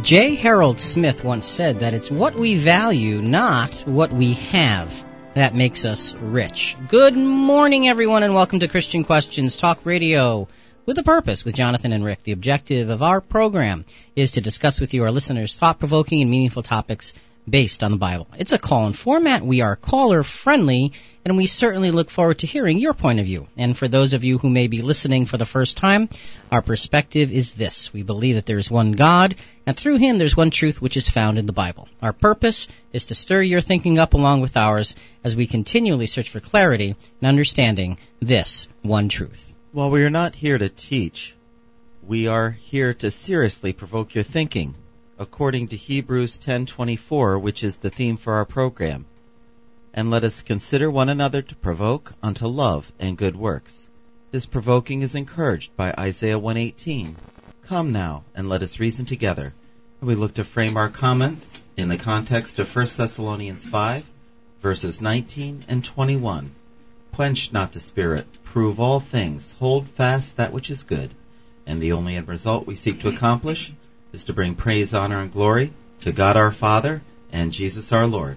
J. Harold Smith once said that it's what we value, not what we have, that makes us rich. Good morning, everyone, and welcome to Christian Questions Talk Radio with a Purpose with Jonathan and Rick. The objective of our program is to discuss with you, our listeners, thought-provoking and meaningful topics based on the Bible. It's a call-in format. We are caller-friendly, and we certainly look forward to hearing your point of view. And for those of you who may be listening for the first time, our perspective is this. We believe that there is one God, and through Him there's one truth which is found in the Bible. Our purpose is to stir your thinking up along with ours as we continually search for clarity and understanding this one truth. Well, we are not here to teach. We are here to seriously provoke your thinking, according to Hebrews 10:24, which is the theme for our program. And let us consider one another to provoke unto love and good works. This provoking is encouraged by Isaiah 1:18. Come now, and let us reason together. And we look to frame our comments in the context of 1 Thessalonians 5, verses 19 and 21. Quench not the spirit, prove all things, hold fast that which is good. And the only end result we seek to accomplish is to bring praise, honor, and glory to God our Father and Jesus our Lord.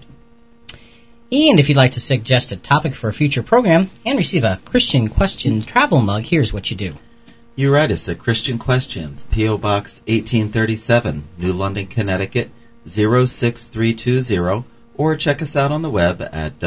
And if you'd like to suggest a topic for a future program and receive a Christian Questions travel mug, here's what you do. You write us at Christian Questions, P.O. Box 1837, New London, Connecticut, 06320, or check us out on the web at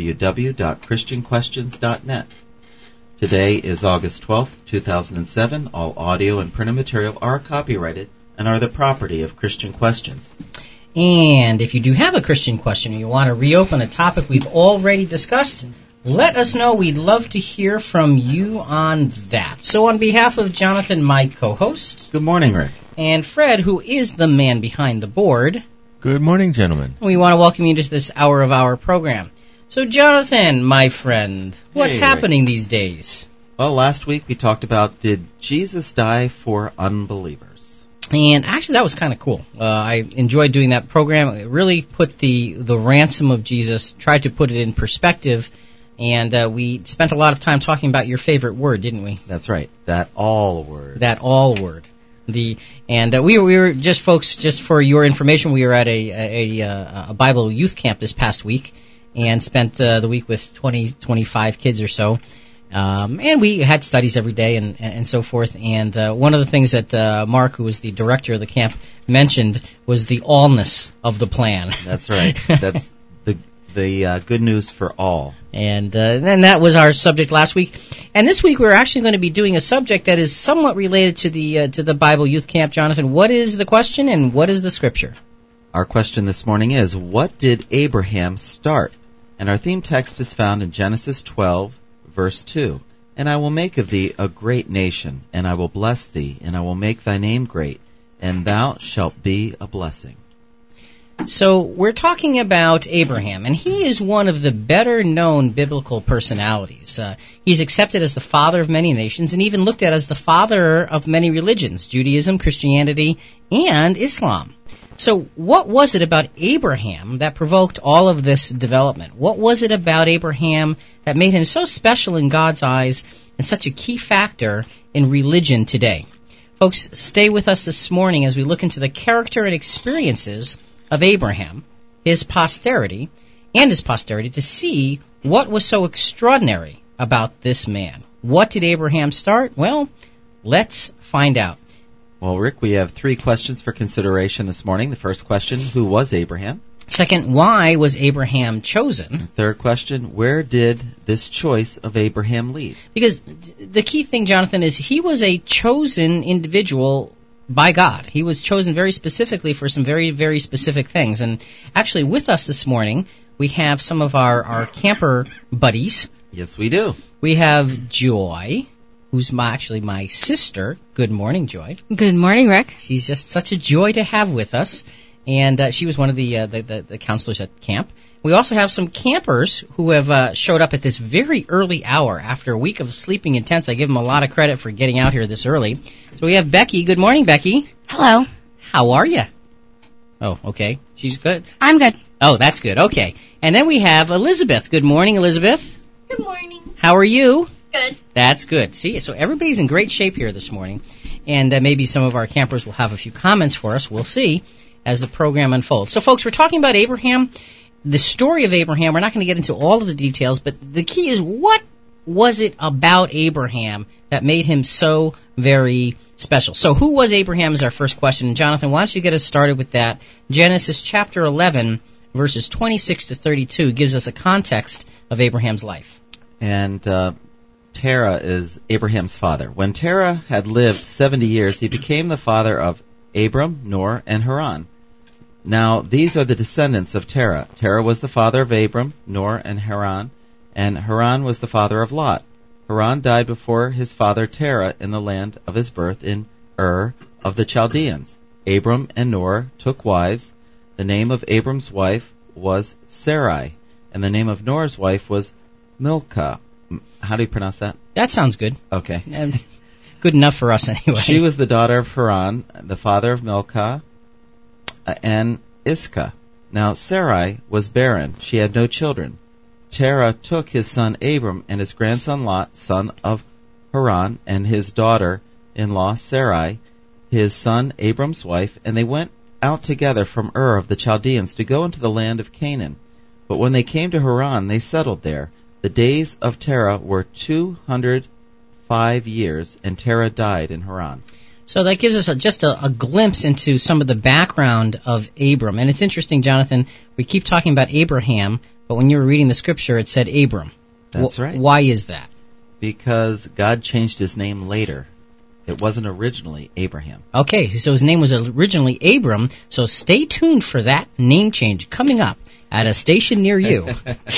www.christianquestions.net. Today is August 12th, 2007. All audio and printed material are copyrighted and are the property of Christian Questions. And if you do have a Christian question and you want to reopen a topic we've already discussed, let us know. We'd love to hear from you on that. So on behalf of Jonathan, my co-host. Good morning, Rick. And Fred, who is the man behind the board. Good morning, gentlemen. We want to welcome you to this hour of our program. So Jonathan, my friend, what's happening these days? Well, last week we talked about, did Jesus die for unbelievers? And actually, that was kind of cool. I enjoyed doing that program. It really put the ransom of Jesus, tried to put it in perspective, and we spent a lot of time talking about your favorite word, didn't we? That's right, that all word. That all word. We were just, folks, just for your information, we were at a Bible youth camp this past week and spent the week with 25 kids or so. And we had studies every day and so forth. And one of the things that Mark, who was the director of the camp, mentioned was the allness of the plan. That's right. That's the good news for all. And then that was our subject last week. And this week we're actually going to be doing a subject that is somewhat related to the Bible Youth Camp. Jonathan, what is the question and what is the scripture? Our question this morning is, what did Abraham start? And our theme text is found in Genesis 12, verse 2. And I will make of thee a great nation, and I will bless thee, and I will make thy name great, and thou shalt be a blessing. So we're talking about Abraham, and he is one of the better-known biblical personalities. He's accepted as the father of many nations and even looked at as the father of many religions, Judaism, Christianity, and Islam. So what was it about Abraham that provoked all of this development? What was it about Abraham that made him so special in God's eyes and such a key factor in religion today? Folks, stay with us this morning as we look into the character and experiences of Abraham, his posterity, to see what was so extraordinary about this man. What did Abraham start? Well, let's find out. Well, Rick, we have 3 questions for consideration this morning. The first question, who was Abraham? Second, why was Abraham chosen? Third question, where did this choice of Abraham lead? Because the key thing, Jonathan, is he was a chosen individual by God. He was chosen very specifically for some very, very specific things. And actually, with us this morning, we have some of our camper buddies. Yes, we do. We have Joy, who's actually my sister. Good morning, Joy. Good morning, Rick. She's just such a joy to have with us. And she was one of the counselors at camp. We also have some campers who have showed up at this very early hour after a week of sleeping in tents. I give them a lot of credit for getting out here this early. So we have Becky. Good morning, Becky. Hello. How are you? Oh, okay. She's good. I'm good. Oh, that's good. Okay. And then we have Elizabeth. Good morning, Elizabeth. Good morning. How are you? Good. That's good. See, so everybody's in great shape here this morning. and maybe some of our campers will have a few comments for us. We'll see as the program unfolds. So, folks, we're talking about Abraham, the story of Abraham. We're not going to get into all of the details, but the key is, what was it about Abraham that made him so very special? So who was Abraham is our first question. And Jonathan, why don't you get us started with that? Genesis chapter 11, verses 26 to 32 gives us a context of Abraham's life. And Terah is Abraham's father. When Terah had lived 70 years, he became the father of Abram, Nor, and Haran. Now these are the descendants of Terah. Terah was the father of Abram, Nor, and Haran was the father of Lot. Haran died before his father Terah in the land of his birth in Ur of the Chaldeans. Abram and Nor took wives. The name of Abram's wife was Sarai, and the name of Nor's wife was Milcah. How do you pronounce that? That sounds good. Okay. Good enough for us anyway. She was the daughter of Haran, the father of Milcah and Iscah. Now Sarai was barren. She had no children. Terah took his son Abram and his grandson Lot, son of Haran, and his daughter-in-law Sarai, his son Abram's wife, and they went out together from Ur of the Chaldeans to go into the land of Canaan. But when they came to Haran, they settled there. The days of Terah were 205 years, and Terah died in Haran. So that gives us just a glimpse into some of the background of Abram. And it's interesting, Jonathan, we keep talking about Abraham, but when you were reading the scripture, it said Abram. That's right. Why is that? Because God changed his name later. It wasn't originally Abraham. Okay, so his name was originally Abram, so stay tuned for that name change coming up at a station near you.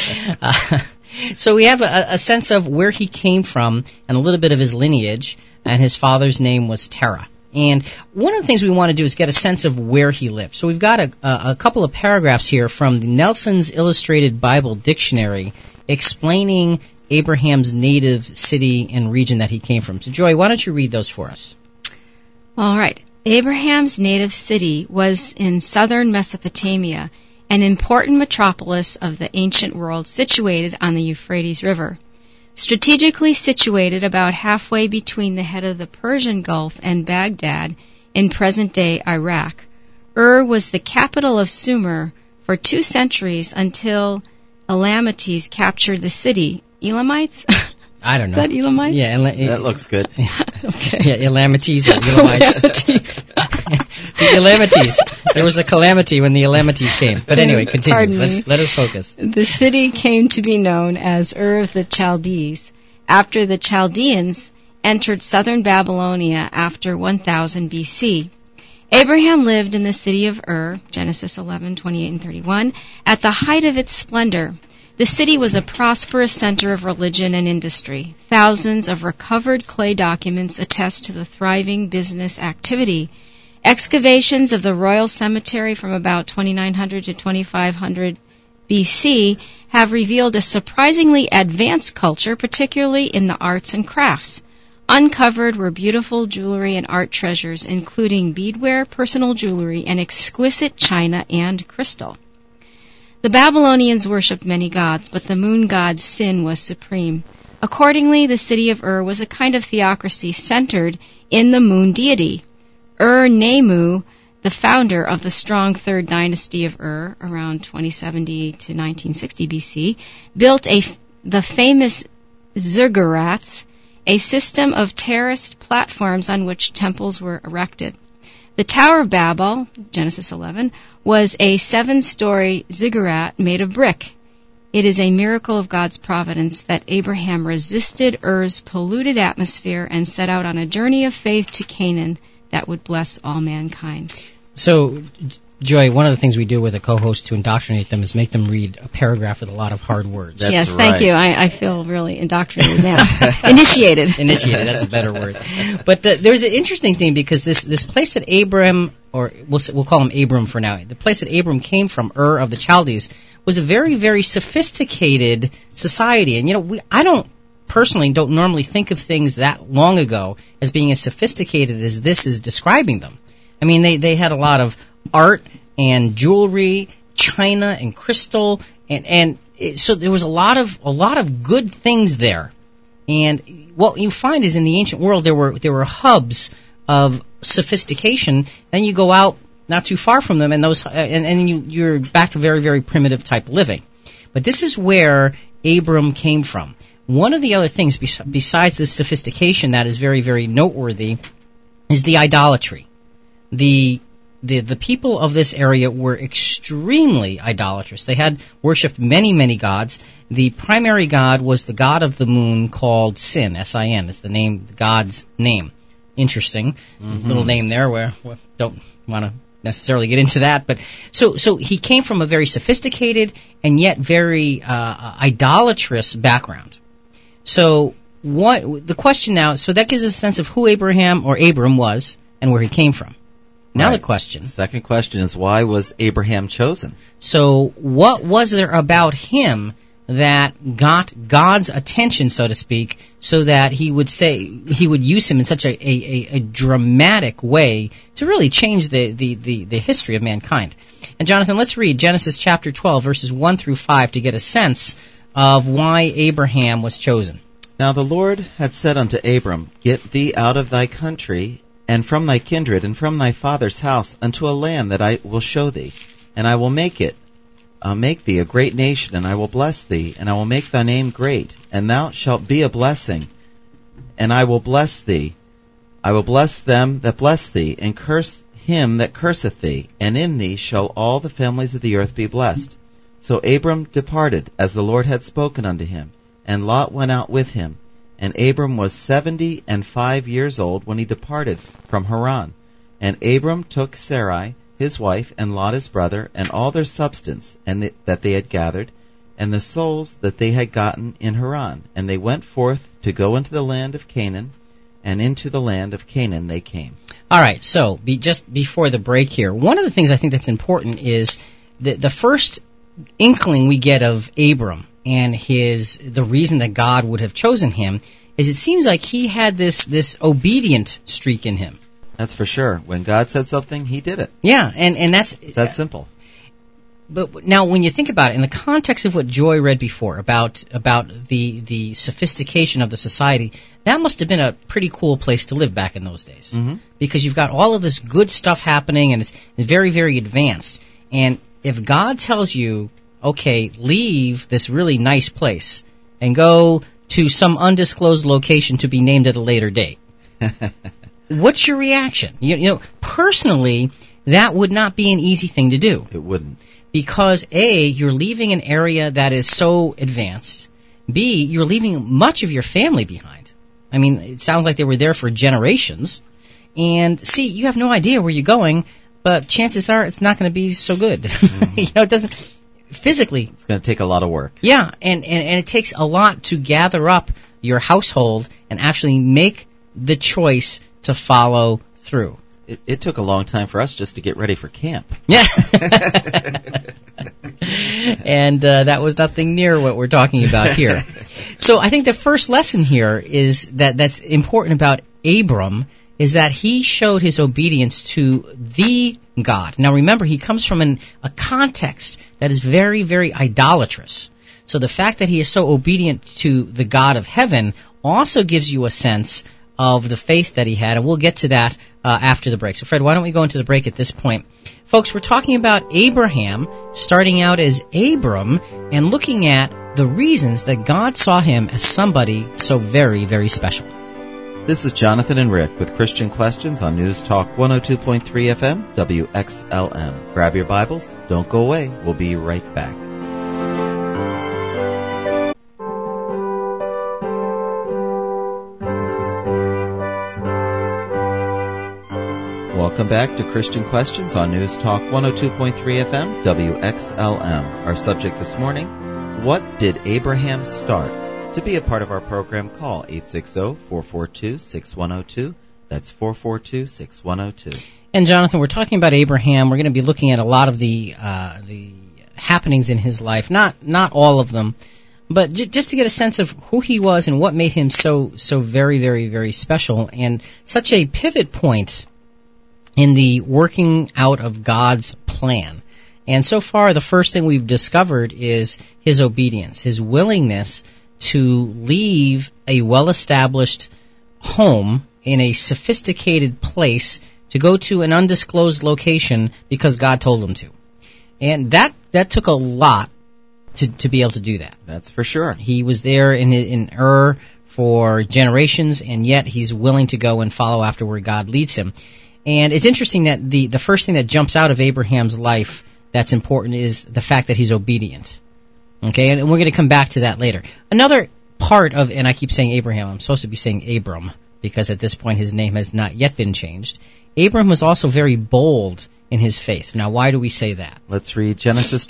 So we have a sense of where he came from and a little bit of his lineage, and his father's name was Terah. And one of the things we want to do is get a sense of where he lived. So we've got a couple of paragraphs here from the Nelson's Illustrated Bible Dictionary explaining Abraham's native city and region that he came from. So Joy, why don't you read those for us? All right. Abraham's native city was in southern Mesopotamia, an important metropolis of the ancient world situated on the Euphrates River. Strategically situated about halfway between the head of the Persian Gulf and Baghdad in present-day Iraq, Ur was the capital of Sumer for 2 centuries until Elamites captured the city. Elamites? I don't know. Is that Elamites? Yeah, that looks good. Okay. Yeah, Elamites or Elamites. The Elamites. There was a calamity when the Elamites came. But anyway, continue. Let us focus. The city came to be known as Ur of the Chaldees after the Chaldeans entered southern Babylonia after 1000 BC. Abraham lived in the city of Ur, Genesis 11:28 and 31, at the height of its splendor. The city was a prosperous center of religion and industry. Thousands of recovered clay documents attest to the thriving business activity. Excavations of the royal cemetery from about 2900 to 2500 BC have revealed a surprisingly advanced culture, particularly in the arts and crafts. Uncovered were beautiful jewelry and art treasures, including beadware, personal jewelry, and exquisite china and crystal. The Babylonians worshipped many gods, but the moon god Sin was supreme. Accordingly, the city of Ur was a kind of theocracy centered in the moon deity. Ur-Nemu, the founder of the strong third dynasty of Ur, around 2070 to 1960 BC, built the famous ziggurats, a system of terraced platforms on which temples were erected. The Tower of Babel, Genesis 11, was a 7-story ziggurat made of brick. It is a miracle of God's providence that Abraham resisted Ur's polluted atmosphere and set out on a journey of faith to Canaan that would bless all mankind. So, Joy, one of the things we do with a co-host to indoctrinate them is make them read a paragraph with a lot of hard words. That's yes, right. Thank you. I feel really indoctrinated now. Initiated. Initiated, that's a better word. But there's an interesting thing because this place that Abram, or we'll call him Abram for now, the place that Abram came from, Ur of the Chaldees, was a very, very sophisticated society. And, I personally don't normally think of things that long ago as being as sophisticated as this is describing them. I mean, they had a lot of art and jewelry, china and crystal, so there was a lot of good things there. And what you find is in the ancient world there were hubs of sophistication, then you go out not too far from them, and you're back to very, very primitive type living. But this is where Abram came from. One of the other things besides this sophistication that is very, very noteworthy is the idolatry. The people of this area were extremely idolatrous. They had worshipped many, many gods. The primary god was the god of the moon called Sin, S-I-N, is the god's name. Interesting little name there where don't want to necessarily get into that. But so he came from a very sophisticated and yet very idolatrous background. So the question now, so that gives us a sense of who Abram was and where he came from. Now the question. Second question is, why was Abraham chosen? So what was there about him that got God's attention, so to speak, so that he would use him in such a dramatic way to really change the history of mankind? And Jonathan, let's read Genesis chapter 12, verses 1 through 5 to get a sense of why Abraham was chosen. Now the Lord had said unto Abram, Get thee out of thy country, and from thy kindred, and from thy father's house, unto a land that I will show thee. And I will make thee a great nation, and I will bless thee, and I will make thy name great, and thou shalt be a blessing. And I will bless thee. I will bless them that bless thee, and curse him that curseth thee, and in thee shall all the families of the earth be blessed. So Abram departed, as the Lord had spoken unto him, and Lot went out with him. And Abram was 75 years old when he departed from Haran. And Abram took Sarai his wife, and Lot his brother, and all their substance that they had gathered, and the souls that they had gotten in Haran. And they went forth to go into the land of Canaan, and into the land of Canaan they came. All right, so just before the break here, one of the things I think that's important is the first inkling we get of Abram and the reason that God would have chosen him is it seems like he had this obedient streak in him. That's for sure. When God said something, he did it. Yeah, and that's... It's that simple. But now when you think about it, in the context of what Joy read before, about the sophistication of the society, that must have been a pretty cool place to live back in those days. Mm-hmm. Because you've got all of this good stuff happening, and it's very, very advanced. And if God tells you, okay, leave this really nice place and go to some undisclosed location to be named at a later date, what's your reaction? You know, personally, that would not be an easy thing to do. It wouldn't. Because A, you're leaving an area that is so advanced. B, you're leaving much of your family behind. I mean, it sounds like they were there for generations. And C, you have no idea where you're going, but chances are it's not going to be so good. Mm-hmm. It doesn't... Physically. It's going to take a lot of work. Yeah, and it takes a lot to gather up your household and actually make the choice to follow through. It took a long time for us just to get ready for camp. Yeah. And that was nothing near what we're talking about here. So I think the first lesson here is that's important about Abram is that he showed his obedience to the God. Now remember, he comes from a context that is very, very idolatrous. So the fact that he is so obedient to the God of heaven also gives you a sense of the faith that he had, and we'll get to that after the break. So Fred, why don't we go into the break at this point? Folks, we're talking about Abraham starting out as Abram and looking at the reasons that God saw him as somebody so very, very special. This is Jonathan and Rick with Christian Questions on News Talk 102.3 FM, WXLM. Grab your Bibles. Don't go away. We'll be right back. Welcome back to Christian Questions on News Talk 102.3 FM, WXLM. Our subject this morning, what did Abraham start? To be a part of our program, call 860-442-6102. That's 442-6102. And Jonathan, we're talking about Abraham. We're going to be looking at a lot of the happenings in his life, not all of them, but just to get a sense of who he was and what made him so very, very, very special and such a pivot point in the working out of God's plan. And so far, the first thing we've discovered is his obedience, his willingness to leave a well-established home in a sophisticated place to go to an undisclosed location because God told him to. And that took a lot to be able to do that. That's for sure. He was there in Ur for generations, and yet he's willing to go and follow after where God leads him. And it's interesting that the first thing that jumps out of Abraham's life that's important is the fact that he's obedient. Okay, and we're going to come back to that later. Another part of, and I keep saying Abraham, I'm supposed to be saying Abram, because at this point his name has not yet been changed. Abram was also very bold in his faith. Now, why do we say that? Let's read Genesis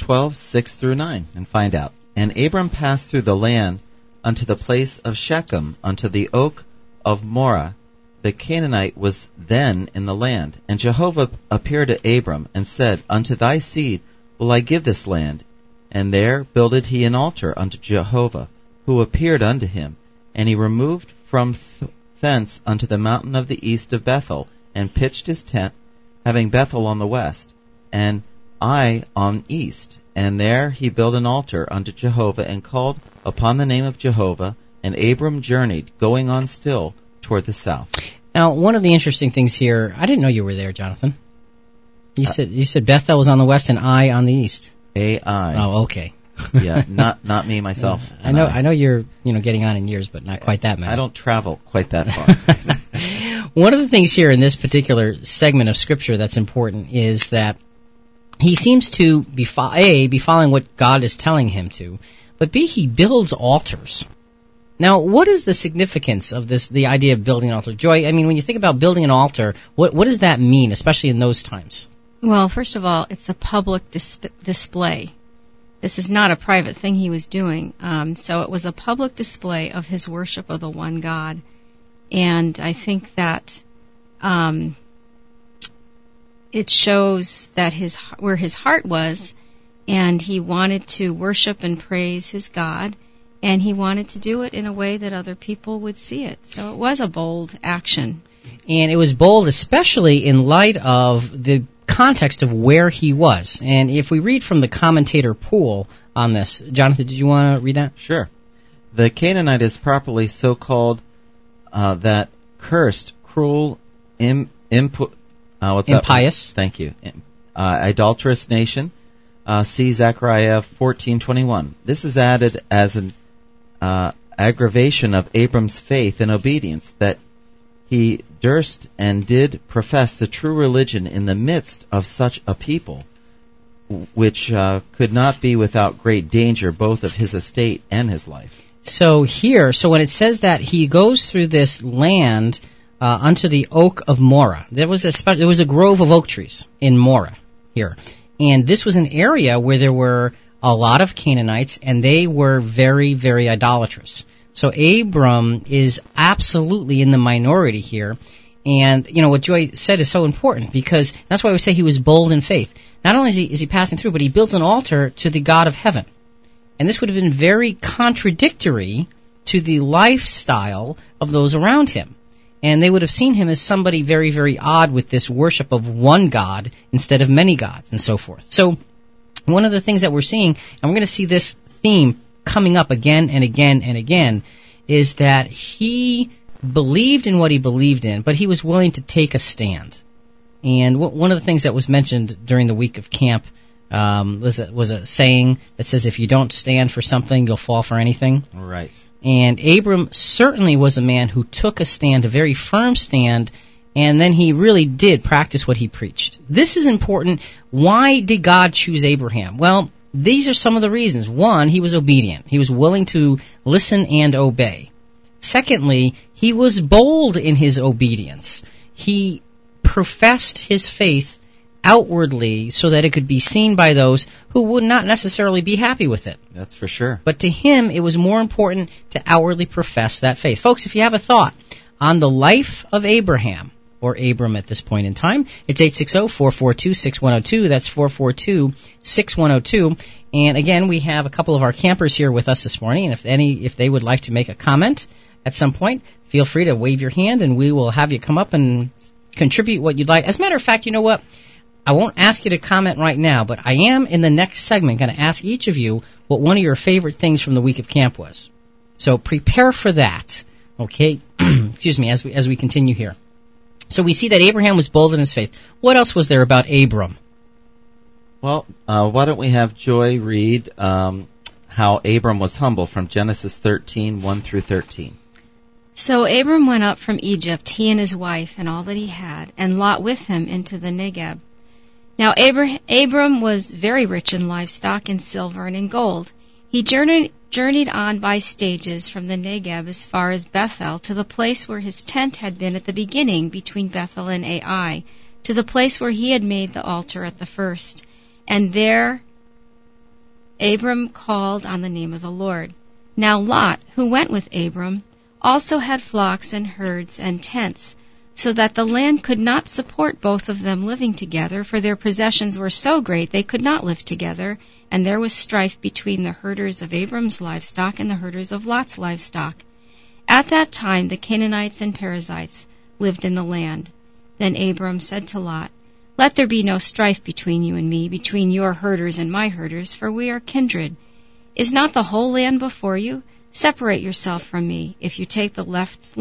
12:6-9 and find out. And Abram passed through the land unto the place of Shechem, unto the oak of Moreh. The Canaanite was then in the land. And Jehovah appeared to Abram, and said, Unto thy seed will I give this land. And there builded he an altar unto Jehovah, who appeared unto him. And he removed from thence unto the mountain of the east of Bethel, and pitched his tent, having Bethel on the west, and Ai on east. And there he built an altar unto Jehovah, and called upon the name of Jehovah. And Abram journeyed, going on still toward the south. Now, one of the interesting things here, I didn't know you were there, Jonathan. You said Bethel was on the west and Ai on the east. Ai. Oh, okay. Yeah, not me myself. I know you're getting on in years, but not quite that many. I don't travel quite that far. One of the things here in this particular segment of Scripture that's important is that he seems to be following what God is telling him to, but B, he builds altars. Now, what is the significance of the idea of building an altar? Joy, I mean, when you think about building an altar, what does that mean, especially in those times? Well, first of all, it's a public display. This is not a private thing he was doing. So it was a public display of his worship of the one God. And I think that it shows that where his heart was, and he wanted to worship and praise his God, and he wanted to do it in a way that other people would see it. So it was a bold action. And it was bold, especially in light of the context of where he was. And if we read from the commentator pool on this, Jonathan, did you want to read that? Sure. The Canaanite is properly so called that cursed, cruel, impious. Thank you. Idolatrous nation. See Zechariah 14:21. This is added as an aggravation of Abram's faith and obedience, that he durst and did profess the true religion in the midst of such a people, which could not be without great danger both of his estate and his life. So when it says that he goes through this land unto the oak of Moreh, there was a grove of oak trees in Moreh here, and this was an area where there were a lot of Canaanites, and they were very, very idolatrous. So Abram is absolutely in the minority here. And, what Joy said is so important, because that's why we say he was bold in faith. Not only is he passing through, but he builds an altar to the God of heaven. And this would have been very contradictory to the lifestyle of those around him. And they would have seen him as somebody very, very odd with this worship of one God instead of many gods and so forth. So one of the things that we're seeing, and we're going to see this theme coming up again and again and again, is that he believed in what he believed in, but he was willing to take a stand. And one of the things that was mentioned during the week of camp was a saying that says, if you don't stand for something, you'll fall for anything. Right. And Abram certainly was a man who took a stand, a very firm stand, and then he really did practice what he preached. This is important. Why did God choose Abraham? Well, these are some of the reasons. One, he was obedient. He was willing to listen and obey. Secondly, he was bold in his obedience. He professed his faith outwardly so that it could be seen by those who would not necessarily be happy with it. That's for sure. But to him, it was more important to outwardly profess that faith. Folks, if you have a thought on the life of Abraham, or Abram at this point in time, it's 860-442-6102. That's 442-6102. And again, we have a couple of our campers here with us this morning, and if they would like to make a comment at some point, feel free to wave your hand, and we will have you come up and contribute what you'd like. As a matter of fact, you know what? I won't ask you to comment right now, but I am in the next segment going to ask each of you what one of your favorite things from the week of camp was. So prepare for that. Okay, excuse me, as we continue here. So we see that Abraham was bold in his faith. What else was there about Abram? Well, why don't we have Joy read how Abram was humble from Genesis 13, 1 through 13. So Abram went up from Egypt, he and his wife and all that he had, and Lot with him into the Negeb. Now Abram was very rich in livestock, in silver, and in gold. He journeyed on by stages from the Negeb as far as Bethel, to the place where his tent had been at the beginning between Bethel and Ai, to the place where he had made the altar at the first. And there Abram called on the name of the Lord. Now Lot, who went with Abram, also had flocks and herds and tents, so that the land could not support both of them living together, for their possessions were so great they could not live together, and there was strife between the herders of Abram's livestock and the herders of Lot's livestock. At that time the Canaanites and Perizzites lived in the land. Then Abram said to Lot, Let there be no strife between you and me, between your herders and my herders, for we are kindred. Is not the whole land before you? Separate yourself from me. If you take the left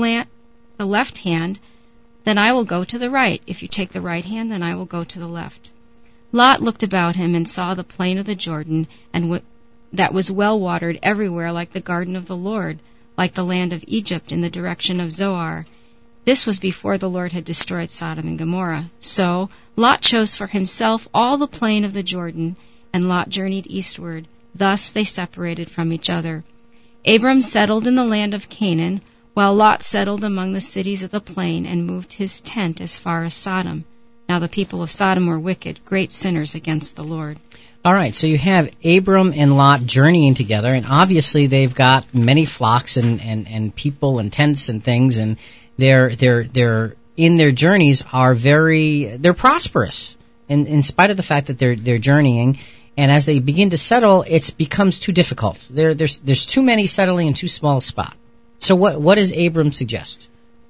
hand, then I will go to the right. If you take the right hand, then I will go to the left. Lot looked about him and saw the plain of the Jordan, and that was well watered everywhere, like the garden of the Lord, like the land of Egypt in the direction of Zoar. This was before the Lord had destroyed Sodom and Gomorrah. So Lot chose for himself all the plain of the Jordan, and Lot journeyed eastward. Thus they separated from each other. Abram settled in the land of Canaan, while Lot settled among the cities of the plain and moved his tent as far as Sodom. Now the people of Sodom were wicked, great sinners against the Lord. All right, so you have Abram and Lot journeying together, and obviously they've got many flocks and people and tents and things, and they're in their journeys they're prosperous in spite of the fact that they're journeying. And as they begin to settle, it becomes too difficult. There's too many settling in too small a spot. So what does Abram suggest?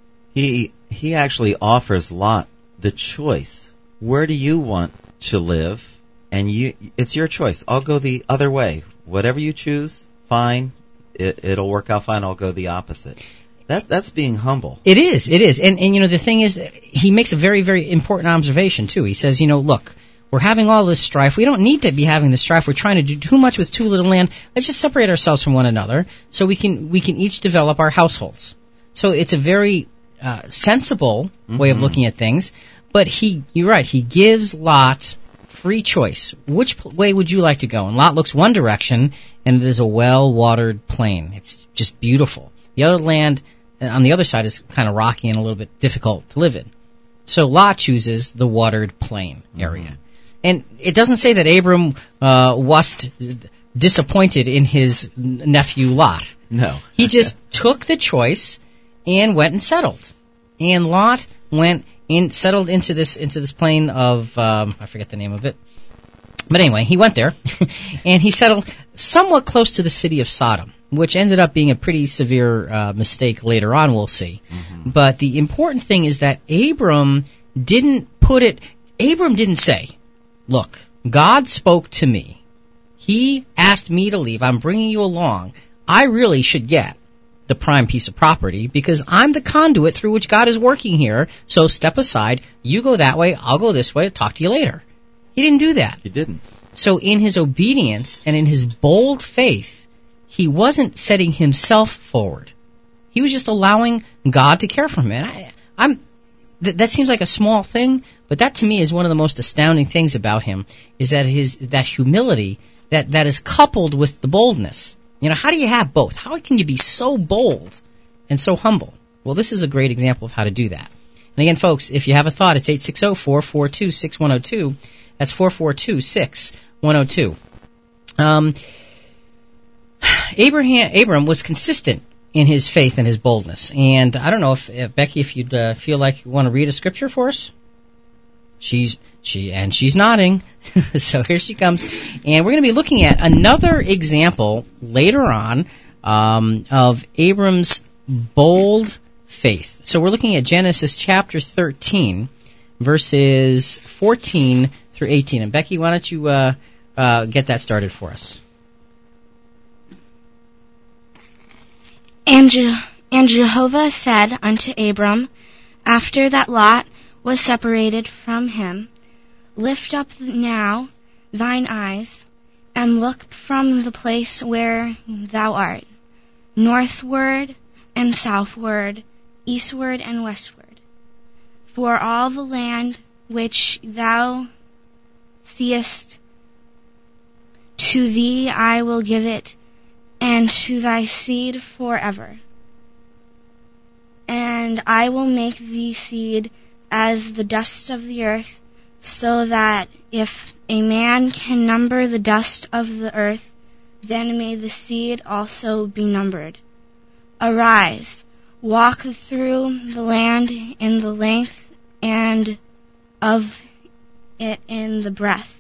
He actually offers Lot the choice. Where do you want to live? And it's your choice. I'll go the other way. Whatever you choose, fine. It'll work out fine. I'll go the opposite. That's being humble. It is. And the thing is, he makes a very, very important observation too. He says, look, we're having all this strife. We don't need to be having this strife. We're trying to do too much with too little land. Let's just separate ourselves from one another so we can each develop our households. So it's a very sensible way of looking at things. But you're right. He gives Lot free choice. Which way would you like to go? And Lot looks one direction, and it is a well-watered plain. It's just beautiful. The other land on the other side is kind of rocky and a little bit difficult to live in. So Lot chooses the watered plain area. And it doesn't say that Abram was disappointed in his nephew Lot. No. He just took the choice and went and settled. And Lot went and settled into this plain of I forget the name of it. But anyway, he went there and he settled somewhat close to the city of Sodom, which ended up being a pretty severe mistake later on, we'll see. But the important thing is that Abram didn't say, look, God spoke to me. He asked me to leave. I'm bringing you along. I really should get the prime piece of property because I'm the conduit through which God is working here. So step aside. You go that way. I'll go this way. I'll talk to you later. He didn't do that. He didn't. So in his obedience and in his bold faith, he wasn't setting himself forward. He was just allowing God to care for him. And that seems like a small thing, but that to me is one of the most astounding things about him, is that that humility that is coupled with the boldness. How do you have both? How can you be so bold and so humble? Well, this is a great example of how to do that. And again, folks, if you have a thought, it's 860-442-6102. That's 442-6102. Abram was consistent in his faith and his boldness. And I don't know if Becky, if you'd feel like you want to read a scripture for us. She's nodding. So here she comes. And we're going to be looking at another example later on of Abram's bold faith. So we're looking at Genesis chapter 13, verses 14 through 18. And Becky, why don't you get that started for us? And And Jehovah said unto Abram, after that Lot was separated from him, Lift up now thine eyes, and look from the place where thou art, northward and southward, eastward and westward. For all the land which thou seest, to thee I will give it, and to thy seed forever. And I will make thee seed as the dust of the earth, so that if a man can number the dust of the earth, then may the seed also be numbered. Arise, walk through the land in the length, and of it in the breadth.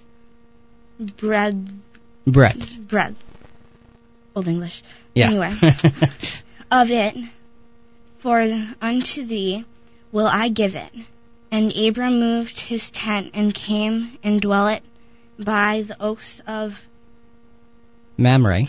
Old English. Yeah. Anyway. Of it, for unto thee will I give it. And Abram moved his tent and came and dwelt by the oaks of Mamre,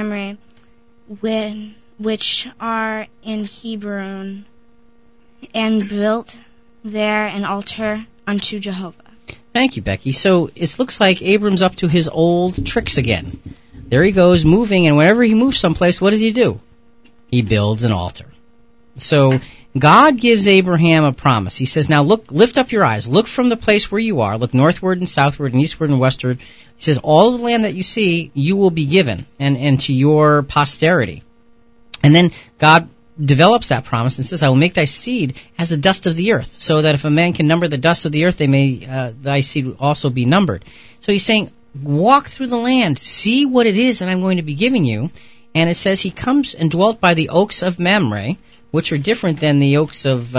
which are in Hebron, and built there an altar unto Jehovah. Thank you, Becky. So it looks like Abram's up to his old tricks again. There he goes, moving, and whenever he moves someplace, what does he do? He builds an altar. So God gives Abraham a promise. He says, now look, lift up your eyes, look from the place where you are, look northward and southward and eastward and westward. He says, all of the land that you see, you will be given, and to your posterity. And then God develops that promise and says, I will make thy seed as the dust of the earth, so that if a man can number the dust of the earth, thy seed will also be numbered. So he's saying, walk through the land, see what it is that I'm going to be giving you. And it says he comes and dwelt by the oaks of Mamre, which are different than the oaks of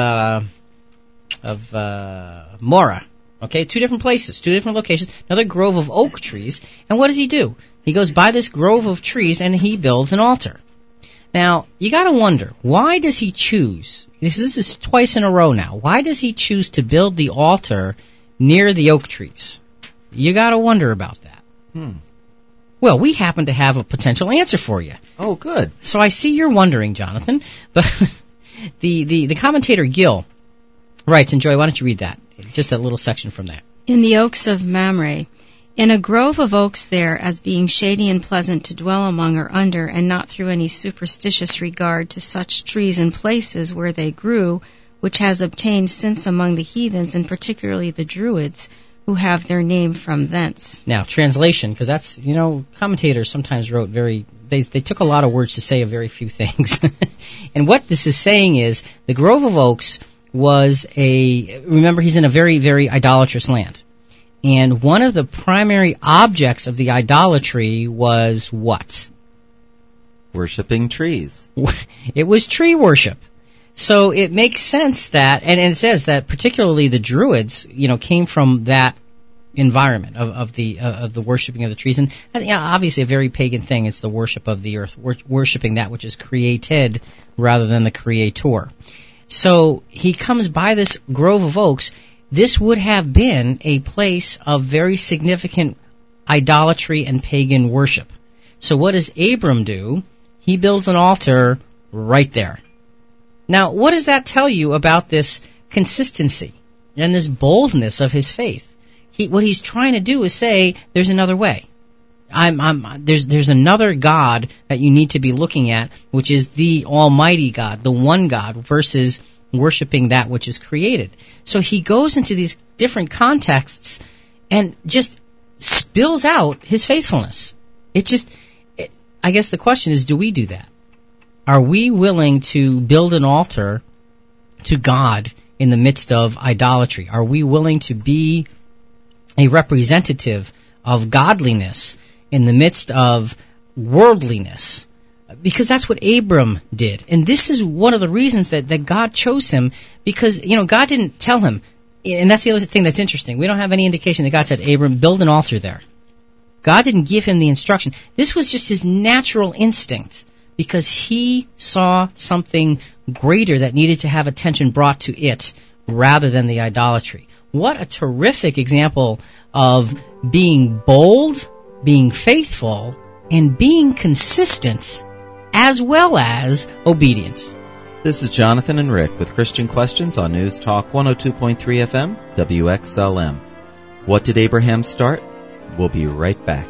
Morah. Okay, two different places, two different locations, another grove of oak trees. And what does he do? He goes by this grove of trees and he builds an altar. Now, you gotta wonder, why does he choose, this is twice in a row now, why does he choose to build the altar near the oak trees? You gotta wonder about that. Well, we happen to have a potential answer for you. Oh, good. So I see you're wondering, Jonathan, but the commentator Gill writes, and Joy, why don't you read that? Just a little section from that. In the oaks of Mamre, in a grove of oaks there, as being shady and pleasant to dwell among or under, and not through any superstitious regard to such trees and places where they grew, which has obtained since among the heathens, and particularly the Druids, who have their name from thence. Now, translation, because that's, commentators sometimes wrote they took a lot of words to say a very few things. And what this is saying is, the Grove of Oaks was remember he's in a very, very idolatrous land. And one of the primary objects of the idolatry was what? Worshipping trees. It was tree worship. So it makes sense that, and it says that particularly the Druids, came from that environment of the worshiping of the trees, and obviously a very pagan thing. It's the worship of the earth, worshiping that which is created rather than the creator. So he comes by this grove of oaks. This would have been a place of very significant idolatry and pagan worship. So what does Abram do? He builds an altar right there. Now, what does that tell you about this consistency and this boldness of his faith? What he's trying to do is say, there's another way. There's another God that you need to be looking at, which is the Almighty God, the one God, versus worshiping that which is created. So he goes into these different contexts and just spills out his faithfulness. I guess the question is, do we do that? Are we willing to build an altar to God in the midst of idolatry? Are we willing to be a representative of godliness in the midst of worldliness? Because that's what Abram did. And this is one of the reasons that God chose him, because, God didn't tell him, and that's the other thing that's interesting. We don't have any indication that God said, Abram, build an altar there. God didn't give him the instruction. This was just his natural instinct, because he saw something greater that needed to have attention brought to it rather than the idolatry. What a terrific example of being bold, being faithful, and being consistent as well as obedient. This is Jonathan and Rick with Christian Questions on News Talk 102.3 FM, WXLM. What did Abraham start? We'll be right back.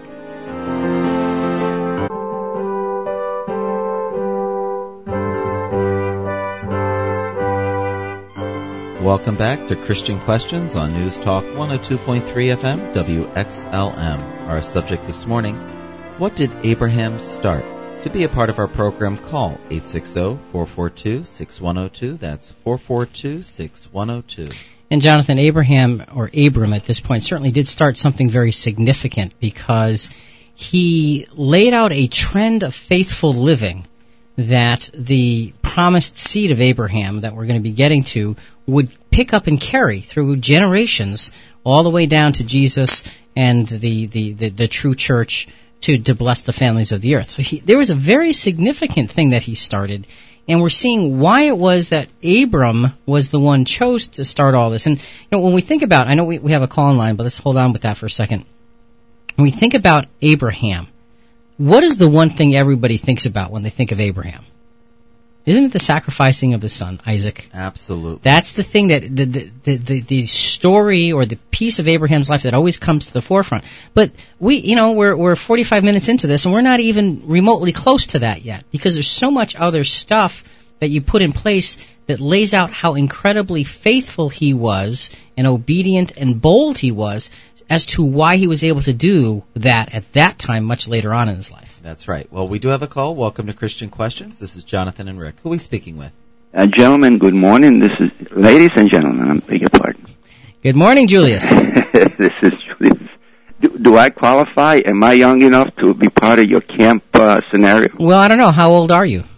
Welcome back to Christian Questions on News Talk 102.3 FM, WXLM. Our subject this morning, what did Abraham start? To be a part of our program, call 860-442-6102. That's 442-6102. And Jonathan, Abraham, or Abram at this point, certainly did start something very significant because he laid out a trend of faithful living that the promised seed of Abraham that we're going to be getting to would pick up and carry through generations all the way down to Jesus and the true church to bless the families of the earth. So there was a very significant thing that he started, and we're seeing why it was that Abram was the one chose to start all this. And when we think about, I know we have a call in line, but let's hold on with that for a second. When we think about Abraham, what is the one thing everybody thinks about when they think of Abraham? Isn't it the sacrificing of his son, Isaac? Absolutely. That's the thing that the story or the piece of Abraham's life that always comes to the forefront. But we're 45 minutes into this, and we're not even remotely close to that yet, because there's so much other stuff that you put in place that lays out how incredibly faithful he was and obedient and bold he was as to why he was able to do that at that time much later on in his life. That's right. Well, we do have a call. Welcome to Christian Questions. This is Jonathan and Rick. Who are we speaking with? Gentlemen, good morning. Ladies and gentlemen, I beg your pardon. Good morning, Julius. This is Julius. Do I qualify? Am I young enough to be part of your camp scenario? Well, I don't know. How old are you?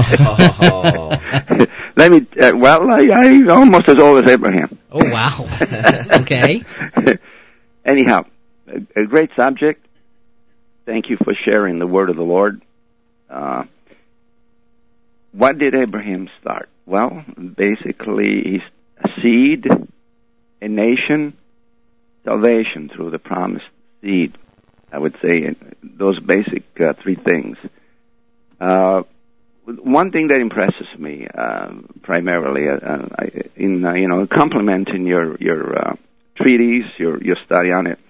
Let me, I'm almost as old as Abraham. Oh, wow. Okay. Anyhow, a great subject. Thank you for sharing the word of the Lord. What did Abraham start? Well, basically, he's a seed, a nation, salvation through the promised seed. I would say those basic three things. One thing that impresses me primarily in complimenting your treatise, your study on it,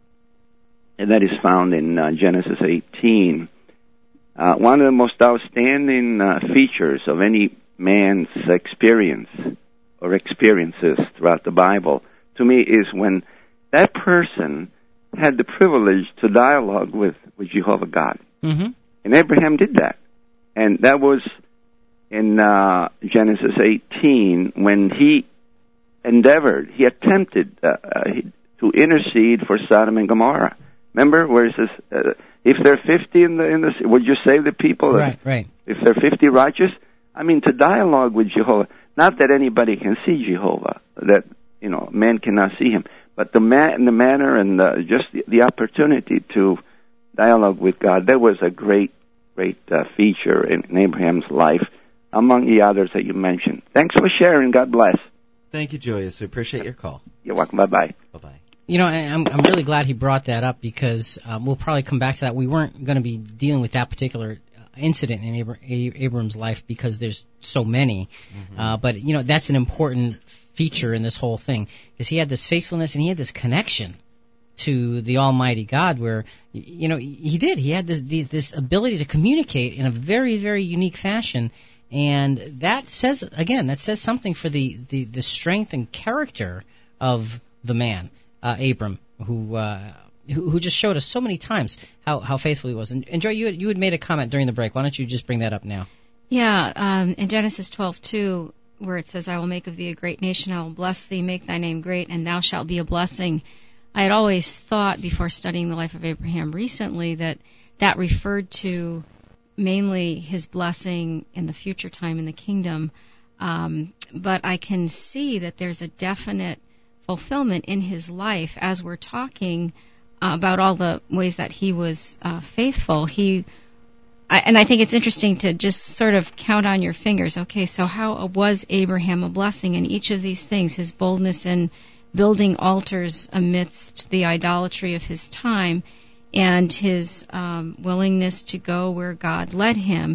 and that is found in Genesis 18. One of the most outstanding features of any man's experience or experiences throughout the Bible, to me, is when that person had the privilege to dialogue with Jehovah God. Mm-hmm. And Abraham did that. And that was in Genesis 18 when he attempted to intercede for Sodom and Gomorrah. Remember where it says, if there are 50 in the would you save the people? Right. If there are 50 righteous? I mean, to dialogue with Jehovah. Not that anybody can see Jehovah, that, man cannot see him. But the manner and just the opportunity to dialogue with God, that was a great feature in Abraham's life, among the others that you mentioned. Thanks for sharing. God bless. Thank you, Julius. We appreciate your call. You're welcome. Bye-bye. Bye-bye. I'm really glad he brought that up, because we'll probably come back to that. We weren't going to be dealing with that particular incident in Abram's life because there's so many. Mm-hmm. But that's an important feature in this whole thing, because he had this faithfulness and he had this connection to the Almighty God, where he had this ability to communicate in a very, very unique fashion. And that says something for the strength and character of the man, Abram, who just showed us so many times how faithful he was. And Joy, you had made a comment during the break. Why don't you just bring that up now? Yeah, in Genesis 12:2, where it says, "I will make of thee a great nation, I will bless thee, make thy name great, and thou shalt be a blessing." I had always thought, before studying the life of Abraham recently, that referred to mainly his blessing in the future time in the kingdom. But I can see that there's a definite fulfillment in his life as we're talking about all the ways that he was faithful. And I think it's interesting to just sort of count on your fingers. Okay, so how was Abraham a blessing in each of these things? His boldness in building altars amidst the idolatry of his time, and his willingness to go where God led him,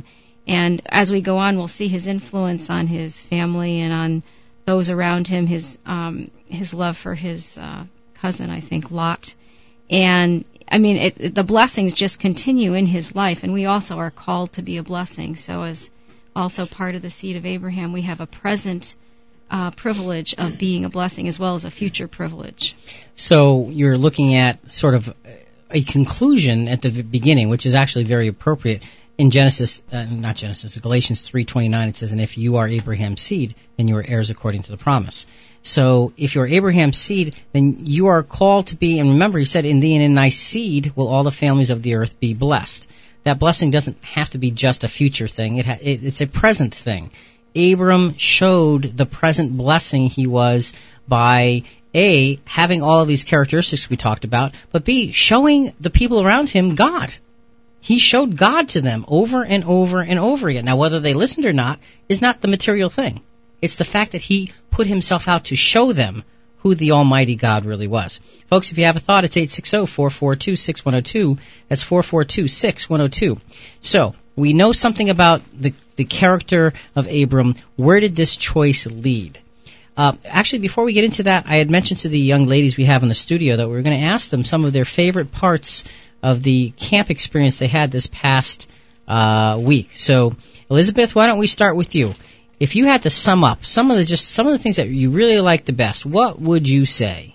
And as we go on, we'll see his influence on his family and on those around him, his love for his cousin, I think, Lot. And, I mean, the blessings just continue in his life, and we also are called to be a blessing. So as also part of the seed of Abraham, we have a present privilege of being a blessing as well as a future privilege. So you're looking at sort of a conclusion at the beginning, which is actually very appropriate. In Galatians 3:29, it says, "And if you are Abraham's seed, then you are heirs according to the promise." So if you're Abraham's seed, then you are called to be, and remember, he said, "In thee and in thy seed will all the families of the earth be blessed." That blessing doesn't have to be just a future thing. It's a present thing. Abram showed the present blessing he was by A, having all of these characteristics we talked about, but B, showing the people around him God. He showed God to them over and over and over again. Now, whether they listened or not is not the material thing. It's the fact that he put himself out to show them who the Almighty God really was. Folks, if you have a thought, it's 860-442-6102. That's 442-6102. So, we know something about the character of Abram. Where did this choice lead? Actually, before we get into that, I had mentioned to the young ladies we have in the studio that we were going to ask them some of their favorite parts of the camp experience they had this past week. So, Elizabeth, why don't we start with you? If you had to sum up some of the things that you really liked the best, what would you say?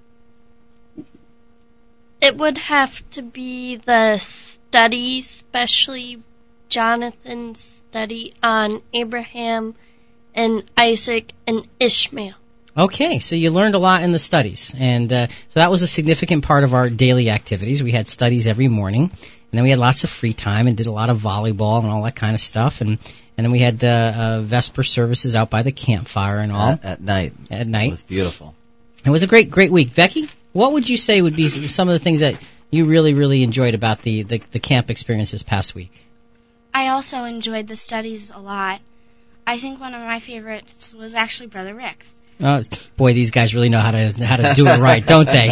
It would have to be the studies, especially Jonathan's study on Abraham and Isaac and Ishmael. Okay, so you learned a lot in the studies, and so that was a significant part of our daily activities. We had studies every morning, and then we had lots of free time and did a lot of volleyball and all that kind of stuff, and then we had Vesper services out by the campfire and all. At night. At night. It was beautiful. It was a great week. Becky, what would you say would be some of the things that you really, really enjoyed about the camp experience this past week? I also enjoyed the studies a lot. I think one of my favorites was actually Brother Rick's. Oh, boy, these guys really know how to do it right, don't they?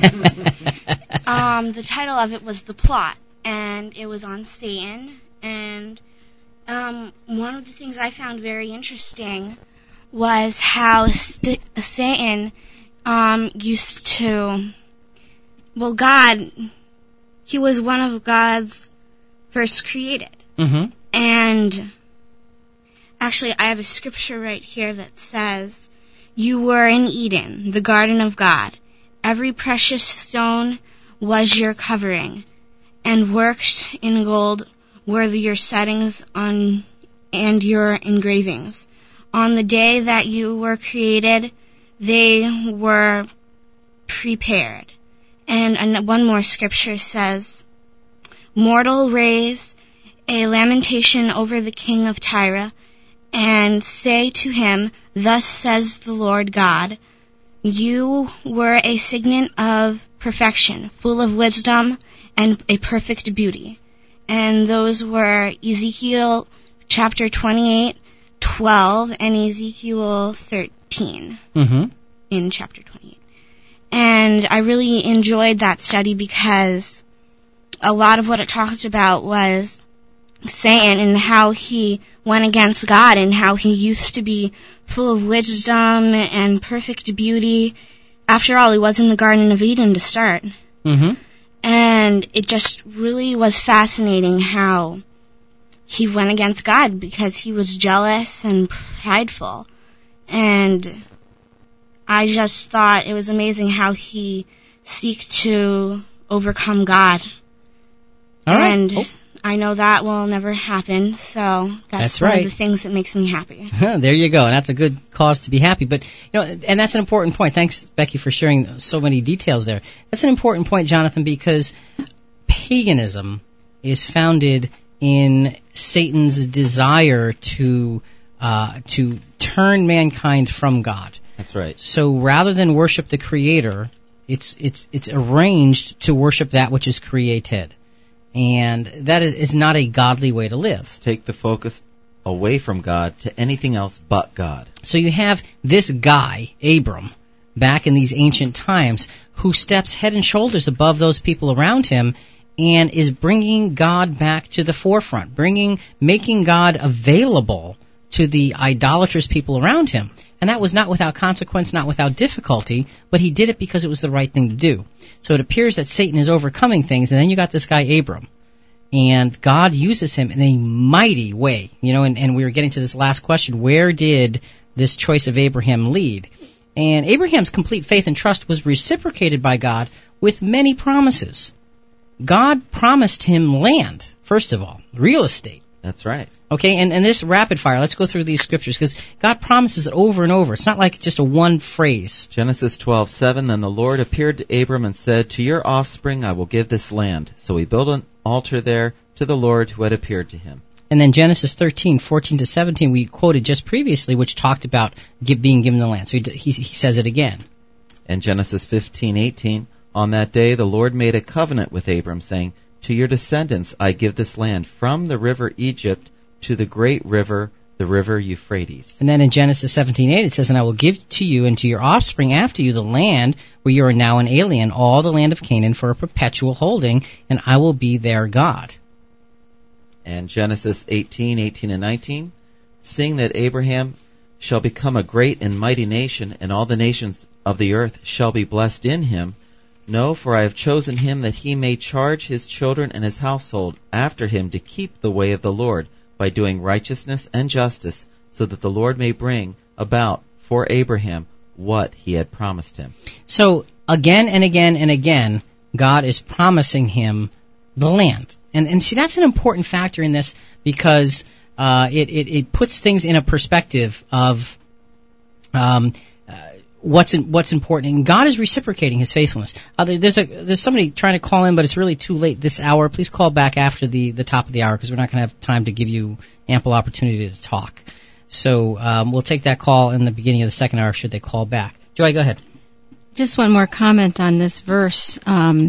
The title of it was The Plot, and it was on Satan. And one of the things I found very interesting was how Satan used to... Well, God, he was one of God's first created. Mm-hmm. And actually, I have a scripture right here that says, "You were in Eden, the garden of God. Every precious stone was your covering, and worked in gold were your settings on and your engravings. On the day that you were created, they were prepared." And one more scripture says, "Mortal, raise a lamentation over the king of Tyre, and say to him, Thus says the Lord God, you were a signet of perfection, full of wisdom and a perfect beauty." And those were Ezekiel chapter 28:12 and Ezekiel 13 in chapter 28. And I really enjoyed that study because a lot of what it talked about was Satan and how he went against God and how he used to be full of wisdom and perfect beauty. After all, he was in the Garden of Eden to start. Mm-hmm. And it just really was fascinating how he went against God because he was jealous and prideful. And I just thought it was amazing how he seeked to overcome God. All right. And I know that will never happen, so that's one right. of the things that makes me happy. There you go, and that's a good cause to be happy. But and that's an important point. Thanks, Becky, for sharing so many details there. That's an important point, Jonathan, because paganism is founded in Satan's desire to turn mankind from God. That's right. So rather than worship the Creator, it's arranged to worship that which is created. And that is not a godly way to live. Take the focus away from God to anything else but God. So you have this guy, Abram, back in these ancient times, who steps head and shoulders above those people around him and is bringing God back to the forefront, making God available to the idolatrous people around him. And that was not without consequence, not without difficulty, but he did it because it was the right thing to do. So it appears that Satan is overcoming things, and then you got this guy Abram. And God uses him in a mighty way. And we were getting to this last question, where did this choice of Abraham lead? And Abraham's complete faith and trust was reciprocated by God with many promises. God promised him land, first of all, real estate. That's right. Okay, and this rapid fire, let's go through these scriptures, because God promises it over and over. It's not like just a one phrase. Genesis 12:7, Then the Lord appeared to Abram and said, To your offspring I will give this land. So he built an altar there to the Lord who had appeared to him. And then Genesis 13:14-17, we quoted just previously, which talked about being given the land. So he says it again. And Genesis 15:18, On that day the Lord made a covenant with Abram, saying, To your descendants I give this land, from the river Egypt to the great river, the river Euphrates. And then in Genesis 17:8 it says, And I will give to you and to your offspring after you the land where you are now an alien, all the land of Canaan for a perpetual holding, and I will be their God. And Genesis 18:18 and 19, Seeing that Abraham shall become a great and mighty nation, and all the nations of the earth shall be blessed in him, No, for I have chosen him that he may charge his children and his household after him to keep the way of the Lord, by doing righteousness and justice, so that the Lord may bring about for Abraham what he had promised him. So again and again and again, God is promising him the land. And see, that's an important factor in this, because it puts things in a perspective of what's important. And God is reciprocating his faithfulness. There's somebody trying to call in, but it's really too late this hour. Please call back after the top of the hour, because we're not going to have time to give you ample opportunity to talk. So we'll take that call in the beginning of the second hour should they call back. Joy, go ahead. Just one more comment on this verse.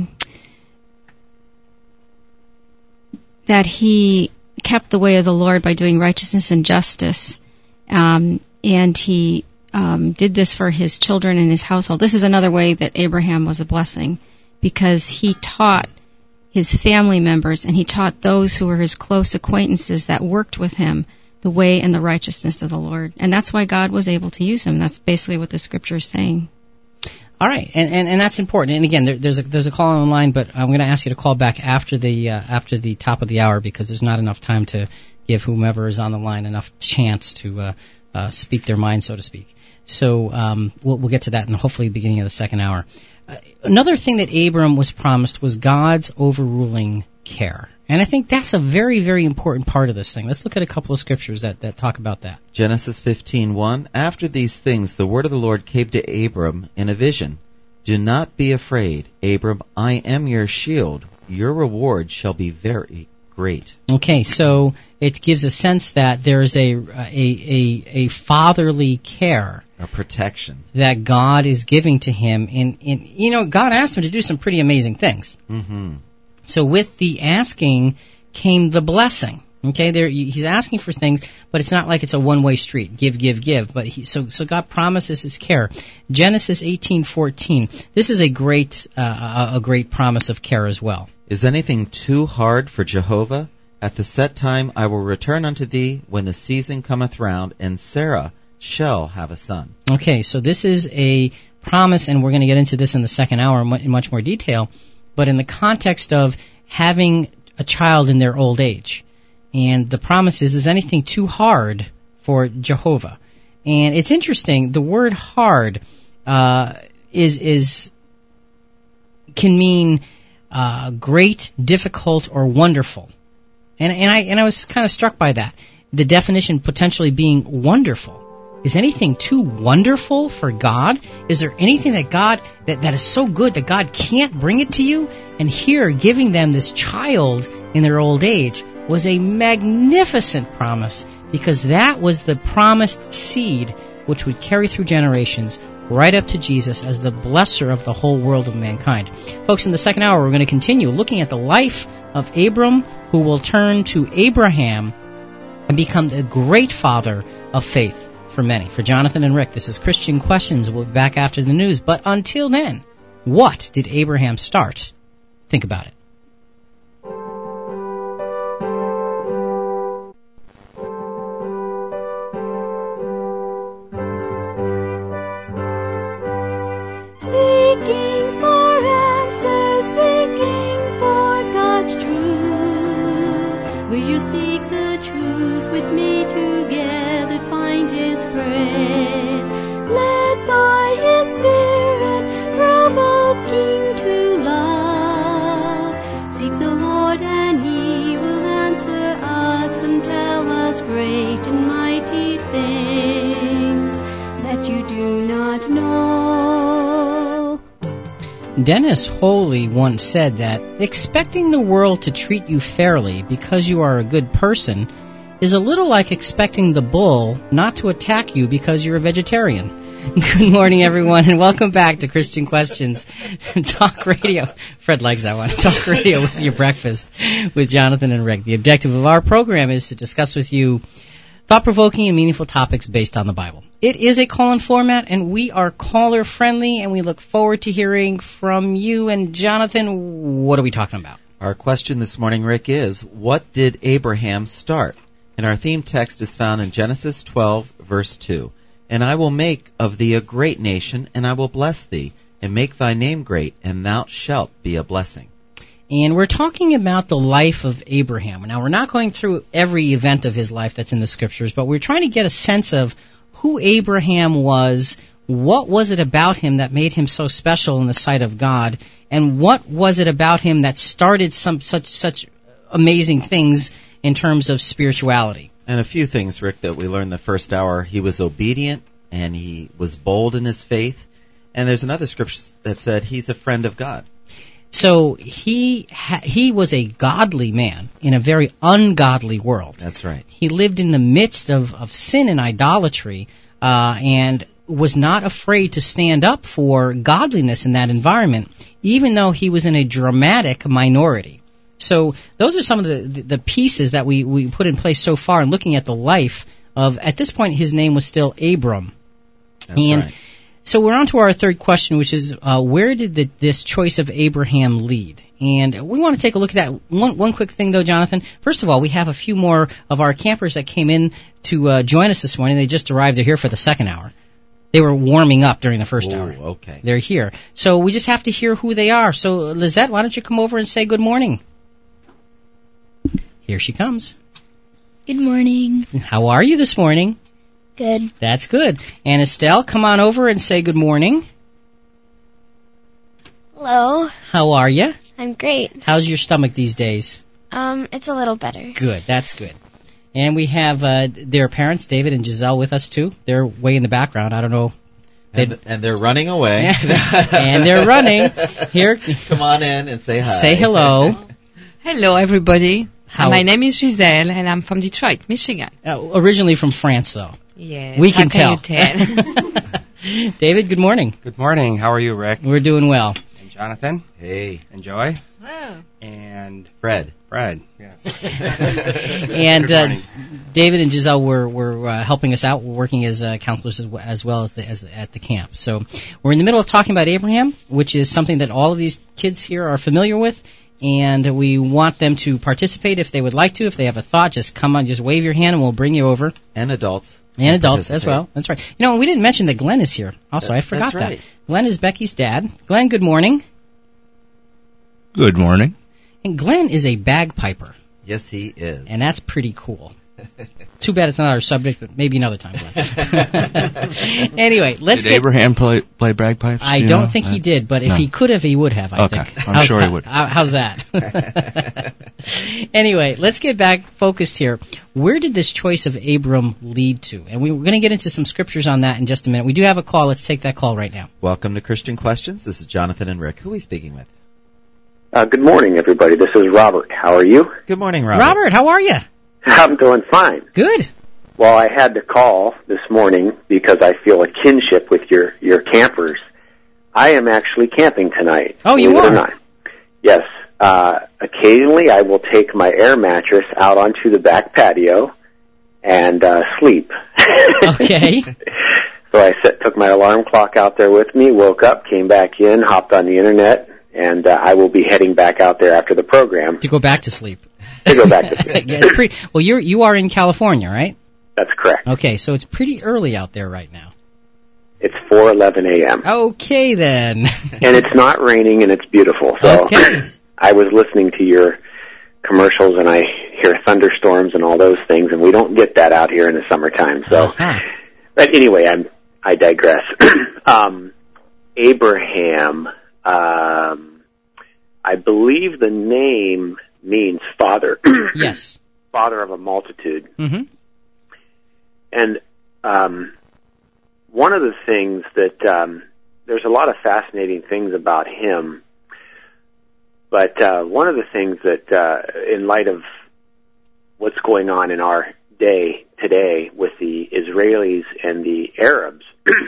That he kept the way of the Lord by doing righteousness and justice. And he did this for his children and his household. This is another way that Abraham was a blessing, because he taught his family members and he taught those who were his close acquaintances that worked with him the way and the righteousness of the Lord. And that's why God was able to use him. That's basically what the scripture is saying. All right, and that's important. And again, there's a call on the line, but I'm going to ask you to call back after the top of the hour, because there's not enough time to give whomever is on the line enough chance to speak their mind, so to speak. So we'll get to that in hopefully the beginning of the second hour. Another thing that Abram was promised was God's overruling care. And I think that's a very, very important part of this thing. Let's look at a couple of scriptures that talk about that. Genesis 15:1, After these things the word of the Lord came to Abram in a vision. Do not be afraid, Abram, I am your shield. Your reward shall be very great. Okay, so it gives a sense that there is a fatherly care, a protection that God is giving to him. In God asked him to do some pretty amazing things. Mm-hmm. So with the asking came the blessing. Okay, he's asking for things, but it's not like it's a one-way street. Give. But so God promises his care. Genesis 18:14. This is a great promise of care as well. Is anything too hard for Jehovah? At the set time I will return unto thee when the season cometh round, and Sarah shall have a son. Okay, so this is a promise, and we're going to get into this in the second hour in much more detail, but in the context of having a child in their old age. And the promise is anything too hard for Jehovah? And it's interesting, the word hard can mean great, difficult, or wonderful. And I was kind of struck by that. The definition potentially being wonderful. Is anything too wonderful for God? Is there anything that God that is so good that God can't bring it to you? And here, giving them this child in their old age was a magnificent promise, because that was the promised seed which would carry through generations right up to Jesus as the blesser of the whole world of mankind. Folks, in the second hour, we're going to continue looking at the life of Abram, who will turn to Abraham and become the great father of faith for many. For Jonathan and Rick, this is Christian Questions. We'll be back after the news. But until then, what did Abraham start? Think about it. with me together find his praise. Led by his Spirit, provoking to love. Seek the Lord and he will answer us and tell us great and mighty things that you do not know. Dennis Holy once said that expecting the world to treat you fairly because you are a good person is a little like expecting the bull not to attack you because you're a vegetarian. Good morning, everyone, and welcome back to Christian Questions Talk Radio. Fred likes that one. Talk Radio with your breakfast with Jonathan and Rick. The objective of our program is to discuss with you thought-provoking and meaningful topics based on the Bible. It is a call-in format, and we are caller-friendly, and we look forward to hearing from you. And Jonathan, what are we talking about? Our question this morning, Rick, is, what did Abraham start? And our theme text is found in Genesis 12, verse 2. And I will make of thee a great nation, and I will bless thee, and make thy name great, and thou shalt be a blessing. And we're talking about the life of Abraham. Now, we're not going through every event of his life that's in the Scriptures, but we're trying to get a sense of who Abraham was, what was it about him that made him so special in the sight of God, and what was it about him that started such amazing things in terms of spirituality. And a few things, Rick, that we learned the first hour. He was obedient, and he was bold in his faith. And there's another scripture that said he's a friend of God. So he was a godly man in a very ungodly world. That's right. He lived in the midst of sin and idolatry, and was not afraid to stand up for godliness in that environment, even though he was in a dramatic minority. So those are some of the pieces that we put in place so far in looking at the life of, at this point, his name was still Abram. That's right. So we're on to our third question, which is where did this choice of Abraham lead? And we want to take a look at that. One quick thing, though, Jonathan. First of all, we have a few more of our campers that came in to join us this morning. They just arrived. They're here for the second hour. They were warming up during the first hour. Okay. They're here. So we just have to hear who they are. So, Lizette, why don't you come over and say good morning? Here she comes. Good morning. How are you this morning? Good. That's good. And Estelle, come on over and say good morning. Hello. How are you? I'm great. How's your stomach these days? It's a little better. Good. That's good. And we have their parents, David and Giselle, with us too. They're way in the background. I don't know. And they're running away. And they're running. Here. Come on in and say hi. Say hello. Hello, everybody. My name is Giselle, and I'm from Detroit, Michigan. Originally from France, though. Yes. We can tell. You tell? David, good morning. Good morning. How are you, Rick? We're doing well. And Jonathan? Hey. And Joy? Hello. And Fred, yes. And David and Giselle were helping us out, working as counselors as well as at the camp. So we're in the middle of talking about Abraham, which is something that all of these kids here are familiar with. And we want them to participate if they would like to. If they have a thought, just come on, just wave your hand and we'll bring you over. And adults. And adults as well. That's right. You know, we didn't mention that Glenn is here. Also, I forgot that's right. that. Glenn is Becky's dad. Glenn, good morning. Good morning. And Glenn is a bagpiper. Yes, he is. And that's pretty cool. Too bad it's not our subject, but maybe another time, Glenn. Anyway, Did Abraham play bagpipes? I don't think he did, but if he could have, he would have, I think. I'm sure he would. How's that? Anyway, let's get back focused here. Where did this choice of Abram lead to? And we're going to get into some scriptures on that in just a minute. We do have a call. Let's take that call right now. Welcome to Christian Questions. This is Jonathan and Rick. Who are we speaking with? Good morning, everybody. This is Robert. How are you? Good morning, Robert. Robert, how are you? I'm doing fine. Good. Well, I had to call this morning because I feel a kinship with your campers. I am actually camping tonight. Oh, you are? Yes. Occasionally I will take my air mattress out onto the back patio and sleep. Okay. So I took my alarm clock out there with me, woke up, came back in, hopped on the internet, and I will be heading back out there after the program. To go back to sleep. To go back to sleep. Yeah, well, you are in California, right? That's correct. Okay, so it's pretty early out there right now. It's 4:11 a.m. Okay, then. And it's not raining, and it's beautiful. So okay. I was listening to your commercials, and I hear thunderstorms and all those things, and we don't get that out here in the summertime. So, but anyway, I digress. Abraham, I believe the name means father. Yes. Father of a multitude. Mm-hmm. And one of the things that there's a lot of fascinating things about him, but one of the things that in light of what's going on in our day today with the Israelis and the Arabs,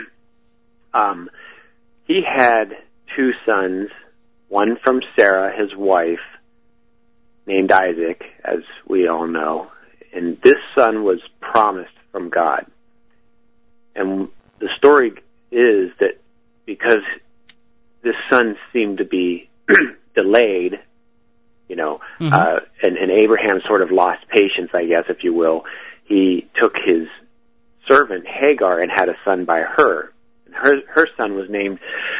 he had two sons, one from Sarah, his wife, named Isaac, as we all know, and this son was promised from God. And the story is that because this son seemed to be delayed, and Abraham sort of lost patience, I guess, if you will, he took his servant Hagar and had a son by her. And her son was named,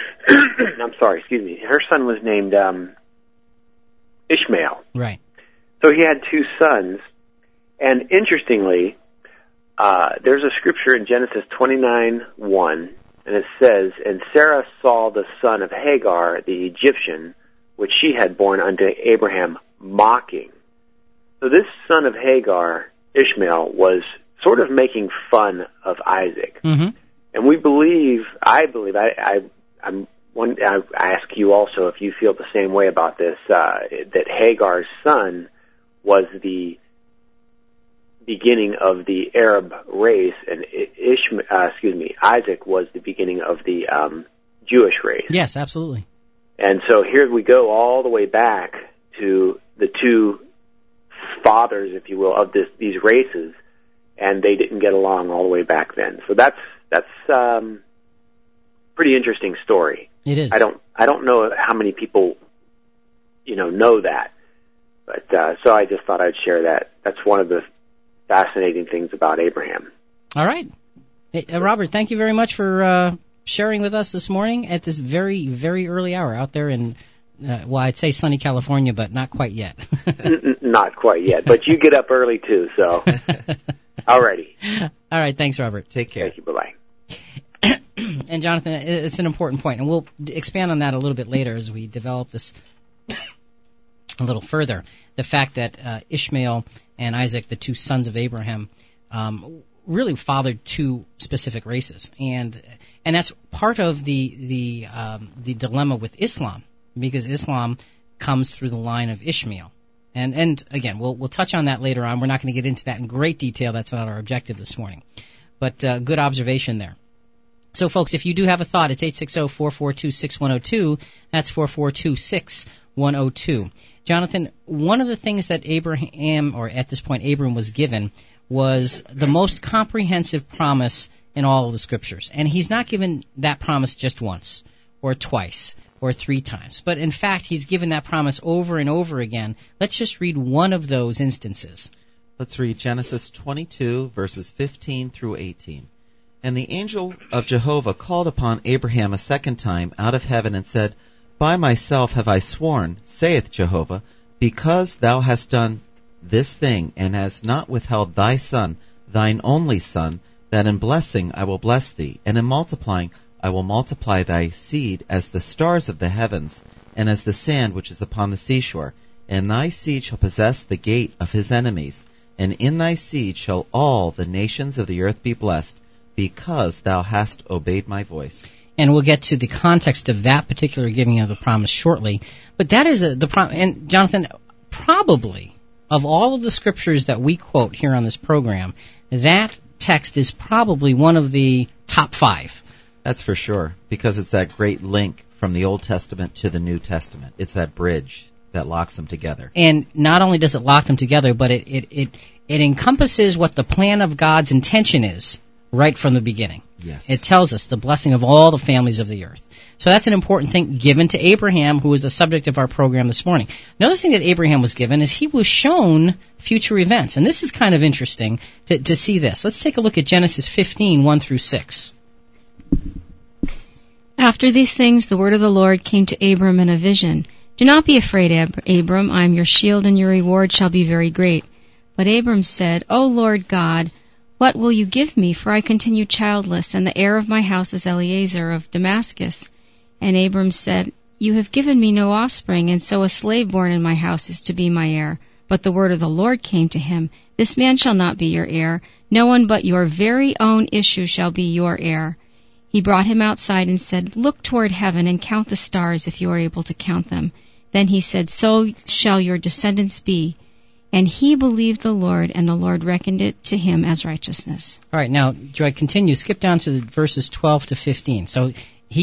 her son was named Ishmael. Right. So he had two sons, and interestingly, there's a scripture in Genesis 29:1, and it says, "And Sarah saw the son of Hagar, the Egyptian, which she had borne unto Abraham, mocking." So this son of Hagar, Ishmael, was sort of making fun of Isaac. Mm-hmm. And I ask you also if you feel the same way about this, that Hagar's son was the beginning of the Arab race, and Isaac was the beginning of the Jewish race. Yes, absolutely. And so here we go all the way back to the two fathers, if you will, of these races, and they didn't get along all the way back then. So that's pretty interesting story. It is. I don't know how many people know that, but so I just thought I'd share that. That's one of the fascinating things about Abraham. All right. Hey, Robert, thank you very much for sharing with us this morning at this very, very early hour out there in, I'd say sunny California, but not quite yet. Not quite yet, but you get up early too, so. Alrighty. All right, thanks, Robert. Take care. Thank you, bye-bye. And Jonathan, it's an important point, and we'll expand on that a little bit later as we develop this a little further. The fact that Ishmael and Isaac, the two sons of Abraham, really fathered two specific races, and that's part of the dilemma with Islam, because Islam comes through the line of Ishmael. And again, we'll touch on that later on. We're not going to get into that in great detail. That's not our objective this morning. But good observation there. So, folks, if you do have a thought, it's 860-442-6102. That's 442-6102. Jonathan, one of the things that Abraham, or at this point Abram, was given was the most comprehensive promise in all of the Scriptures. And he's not given that promise just once or twice or three times. But, in fact, he's given that promise over and over again. Let's just read one of those instances. Let's read Genesis 22, verses 15 through 18. "And the angel of Jehovah called upon Abraham a second time out of heaven and said, By myself have I sworn, saith Jehovah, because thou hast done this thing, and hast not withheld thy son, thine only son, that in blessing I will bless thee, and in multiplying I will multiply thy seed as the stars of the heavens, and as the sand which is upon the seashore. And thy seed shall possess the gate of his enemies, and in thy seed shall all the nations of the earth be blessed, because thou hast obeyed my voice." And we'll get to the context of that particular giving of the promise shortly. But that is the promise. And Jonathan, probably of all of the scriptures that we quote here on this program, that text is probably one of the top 5. That's for sure, because it's that great link from the Old Testament to the New Testament. It's that bridge that locks them together. And not only does it lock them together, but it encompasses what the plan of God's intention is right from the beginning. Yes. It tells us the blessing of all the families of the earth. So that's an important thing given to Abraham, who is the subject of our program this morning. Another thing that Abraham was given is he was shown future events. And this is kind of interesting to see this. Let's take a look at Genesis 15, 1 through 6. After these things, the word of the Lord came to Abram in a vision. "Do not be afraid, Abram. I am your shield, and your reward shall be very great. But Abram said, O Lord God, what will you give me? For I continue childless, and the heir of my house is Eliezer of Damascus. And Abram said, You have given me no offspring, and so a slave born in my house is to be my heir. But the word of the Lord came to him, This man shall not be your heir. No one but your very own issue shall be your heir. He brought him outside and said, Look toward heaven and count the stars if you are able to count them. Then he said, So shall your descendants be. And he believed the Lord, and the Lord reckoned it to him as righteousness. All right, now, Joy, continue. Skip down to verses 12 to 15. So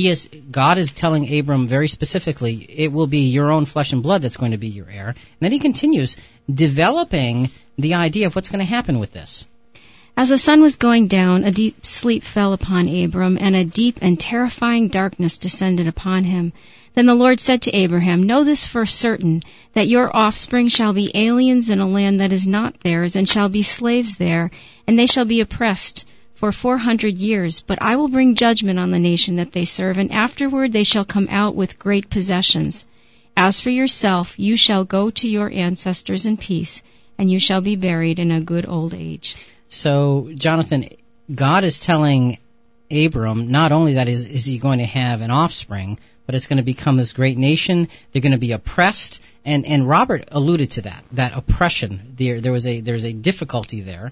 God is telling Abram very specifically, it will be your own flesh and blood that's going to be your heir. And then he continues developing the idea of what's going to happen with this. As the sun was going down, a deep sleep fell upon Abram, and a deep and terrifying darkness descended upon him. Then the Lord said to Abraham, Know this for certain, that your offspring shall be aliens in a land that is not theirs, and shall be slaves there, and they shall be oppressed for 400 years. But I will bring judgment on the nation that they serve, and afterward they shall come out with great possessions. As for yourself, you shall go to your ancestors in peace, and you shall be buried in a good old age. So, Jonathan, God is telling Abram not only that is he going to have an offspring, but it's going to become this great nation. They're going to be oppressed, and Robert alluded to that oppression. There's a difficulty there,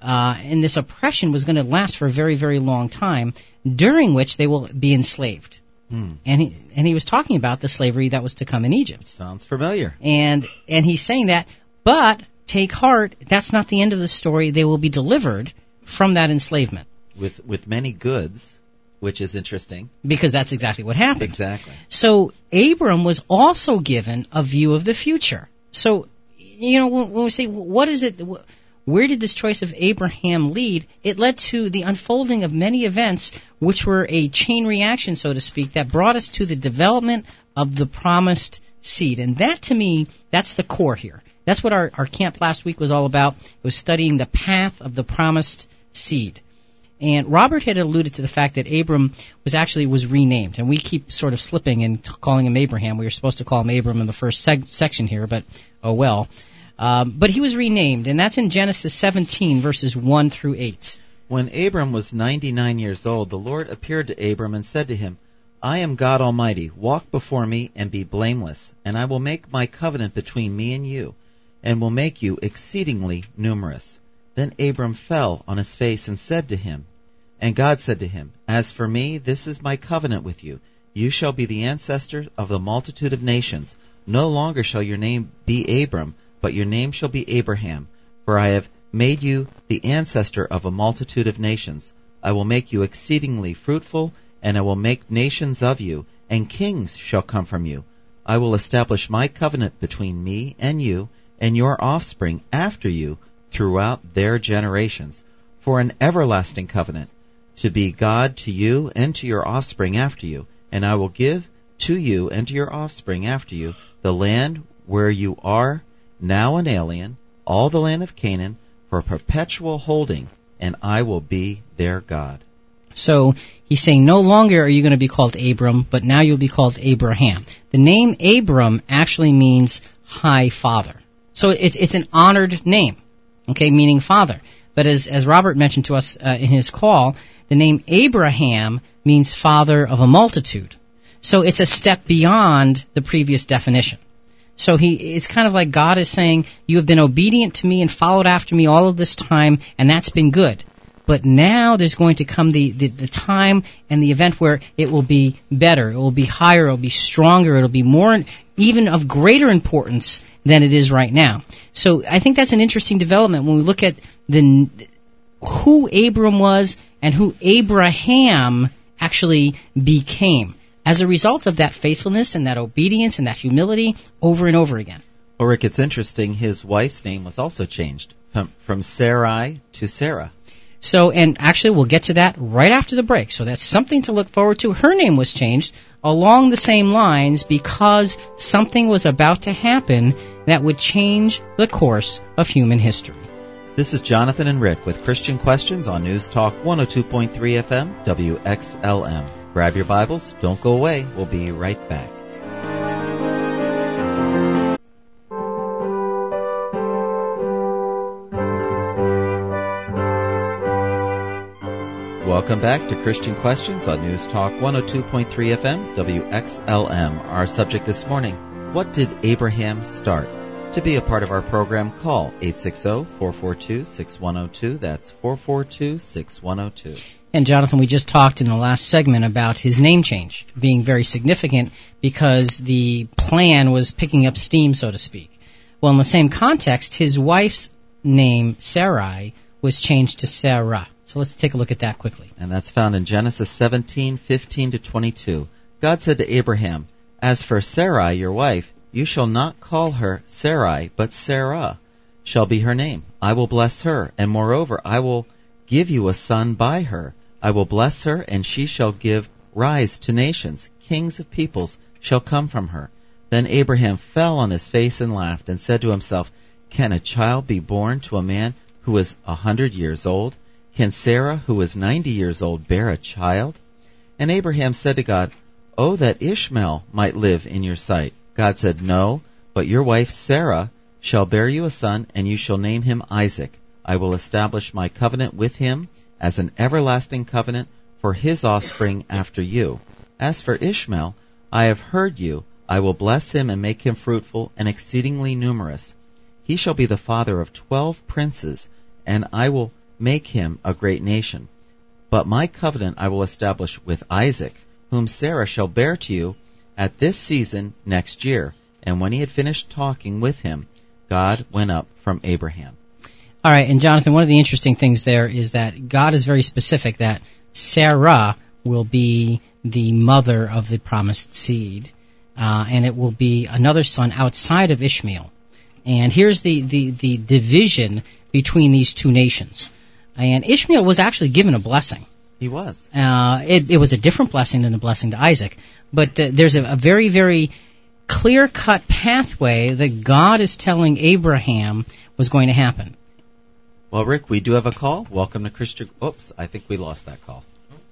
and this oppression was going to last for a very, very long time, during which they will be enslaved. And he was talking about the slavery that was to come in Egypt. Sounds familiar. And he's saying that, but take heart, that's not the end of the story. They will be delivered from that enslavement. With many goods, which is interesting. Because that's exactly what happened. Exactly. So Abram was also given a view of the future. So, when we say, what is it, where did this choice of Abraham lead? It led to the unfolding of many events, which were a chain reaction, so to speak, that brought us to the development of the promised seed. And that, to me, that's the core here. That's what our camp last week was all about. It was studying the path of the promised seed. And Robert had alluded to the fact that Abram was renamed, and we keep sort of slipping and calling him Abraham. We were supposed to call him Abram in the first section here, but oh well. But he was renamed, and that's in Genesis 17, verses 1 through 8. When Abram was 99 years old, the Lord appeared to Abram and said to him, I am God Almighty. Walk before me and be blameless, and I will make my covenant between me and you, and will make you exceedingly numerous. Then Abram fell on his face and said to him, and God said to him, As for me, this is my covenant with you. You shall be the ancestor of the multitude of nations. No longer shall your name be Abram, but your name shall be Abraham. For I have made you the ancestor of a multitude of nations. I will make you exceedingly fruitful, and I will make nations of you, and kings shall come from you. I will establish my covenant between me and you, and your offspring after you, throughout their generations, for an everlasting covenant, to be God to you and to your offspring after you. And I will give to you and to your offspring after you the land where you are now an alien, all the land of Canaan, for perpetual holding, and I will be their God. So he's saying no longer are you going to be called Abram, but now you'll be called Abraham. The name Abram actually means high father. So it's an honored name, okay, meaning father. But as Robert mentioned to us in his call, the name Abraham means father of a multitude. So it's a step beyond the previous definition. So it's kind of like God is saying, you have been obedient to me and followed after me all of this time, and that's been good. But now there's going to come the time and the event where it will be better, it will be higher, it will be stronger, it will be more, even of greater importance than it is right now. So I think that's an interesting development when we look at who Abram was and who Abraham actually became as a result of that faithfulness and that obedience and that humility over and over again. Well, Rick, it's interesting. His wife's name was also changed from Sarai to Sarah. So, and actually we'll get to that right after the break. So that's something to look forward to. Her name was changed along the same lines because something was about to happen that would change the course of human history. This is Jonathan and Rick with Christian Questions on News Talk 102.3 FM WXLM. Grab your Bibles. Don't go away. We'll be right back. Welcome back to Christian Questions on News Talk 102.3 FM, WXLM. Our subject this morning, what did Abraham start? To be a part of our program, call 860-442-6102. That's 442-6102. And Jonathan, we just talked in the last segment about his name change being very significant because the plan was picking up steam, so to speak. Well, in the same context, his wife's name, Sarai, was changed to Sarah. So let's take a look at that quickly. And that's found in Genesis 17:15-22. God said to Abraham, "As for Sarai, your wife, you shall not call her Sarai, but Sarah shall be her name. I will bless her, and moreover, I will give you a son by her. I will bless her, and she shall give rise to nations. Kings of peoples shall come from her." Then Abraham fell on his face and laughed, and said to himself, "Can a child be born to a man who is 100 years old? Can Sarah, who is 90 years old, bear a child?" And Abraham said to God, "Oh, that Ishmael might live in your sight." God said, "No, but your wife Sarah shall bear you a son, and you shall name him Isaac. I will establish my covenant with him as an everlasting covenant for his offspring after you. As for Ishmael, I have heard you. I will bless him and make him fruitful and exceedingly numerous. He shall be the father of 12 princes, and I will make him a great nation. But my covenant I will establish with Isaac, whom Sarah shall bear to you at this season next year." And when he had finished talking with him, God went up from Abraham. All right, and Jonathan, one of the interesting things there is that God is very specific that Sarah will be the mother of the promised seed, and it will be another son outside of Ishmael. And here's the division between these two nations. And Ishmael was actually given a blessing. He was. It was a different blessing than the blessing to Isaac. But there's a very, very clear-cut pathway that God is telling Abraham was going to happen. Well, Rick, we do have a call. Welcome to Christian... Oops, I think we lost that call.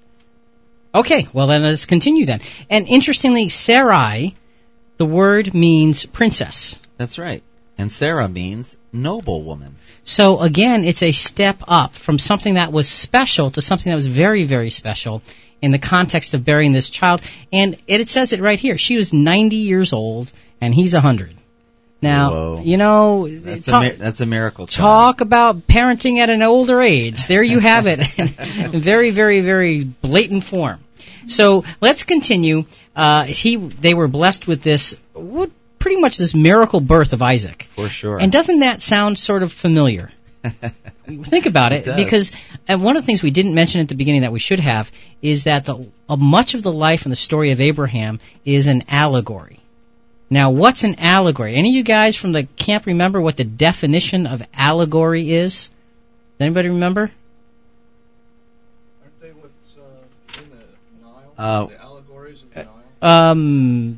Okay, well then let's continue then. And interestingly, Sarai, the word means princess. That's right. And Sarah means noble woman. So again, it's a step up from something that was special to something that was very, very special in the context of bearing this child. And it says it right here. She was 90 years old, and he's 100. Now, Whoa. You know... That's a miracle child. Talk about parenting at an older age. There you have it. In very, very, very blatant form. So let's continue. They were blessed with this... pretty much this miracle birth of Isaac. For sure. And doesn't that sound sort of familiar? Think about it because one of the things we didn't mention at the beginning that we should have is that much of the life and the story of Abraham is an allegory. Now, what's an allegory? Any of you guys from the camp remember what the definition of allegory is? Does anybody remember? Aren't they what's in the Nile? The allegories of the Nile?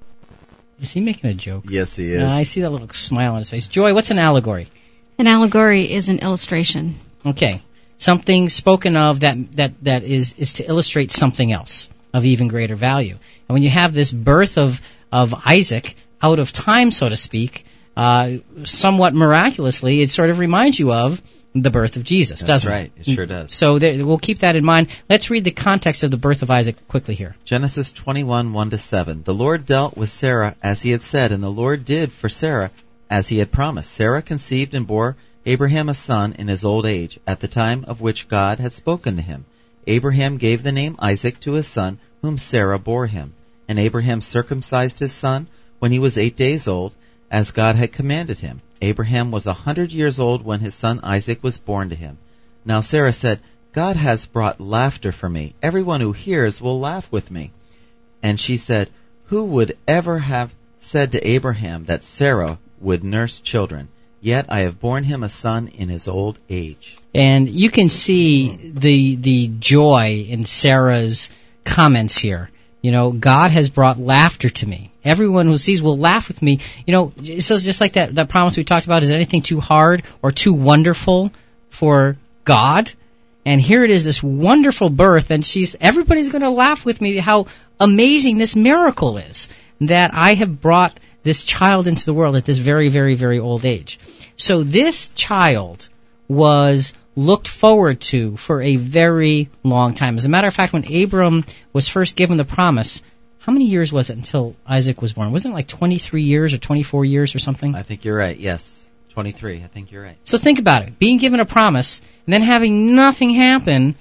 Is he making a joke? Yes, he is. I see that little smile on his face. Joy, what's an allegory? An allegory is an illustration. Okay. Something spoken of that is to illustrate something else of even greater value. And when you have this birth of Isaac out of time, so to speak, somewhat miraculously, it sort of reminds you of the birth of Jesus, doesn't it? That's right. It sure does. So we'll keep that in mind. Let's read the context of the birth of Isaac quickly here. Genesis 21:1-7. The Lord dealt with Sarah as he had said, and the Lord did for Sarah as he had promised. Sarah conceived and bore Abraham a son in his old age, at the time of which God had spoken to him. Abraham gave the name Isaac to his son, whom Sarah bore him. And Abraham circumcised his son when he was 8 days old, as God had commanded him. Abraham was 100 years old when his son Isaac was born to him. Now Sarah said, God has brought laughter for me. Everyone who hears will laugh with me. And she said, who would ever have said to Abraham that Sarah would nurse children? Yet I have borne him a son in his old age. And you can see the joy in Sarah's comments here. You know, God has brought laughter to me. Everyone who sees will laugh with me. You know, it says just like that promise we talked about, is anything too hard or too wonderful for God? And here it is, this wonderful birth, and everybody's going to laugh with me how amazing this miracle is, that I have brought this child into the world at this very, very, very old age. So this child was looked forward to for a very long time. As a matter of fact, when Abram was first given the promise, how many years was it until Isaac was born? Wasn't it like 23 years or 24 years or something? I think you're right, yes. 23, I think you're right. So think about it. Being given a promise and then having nothing happen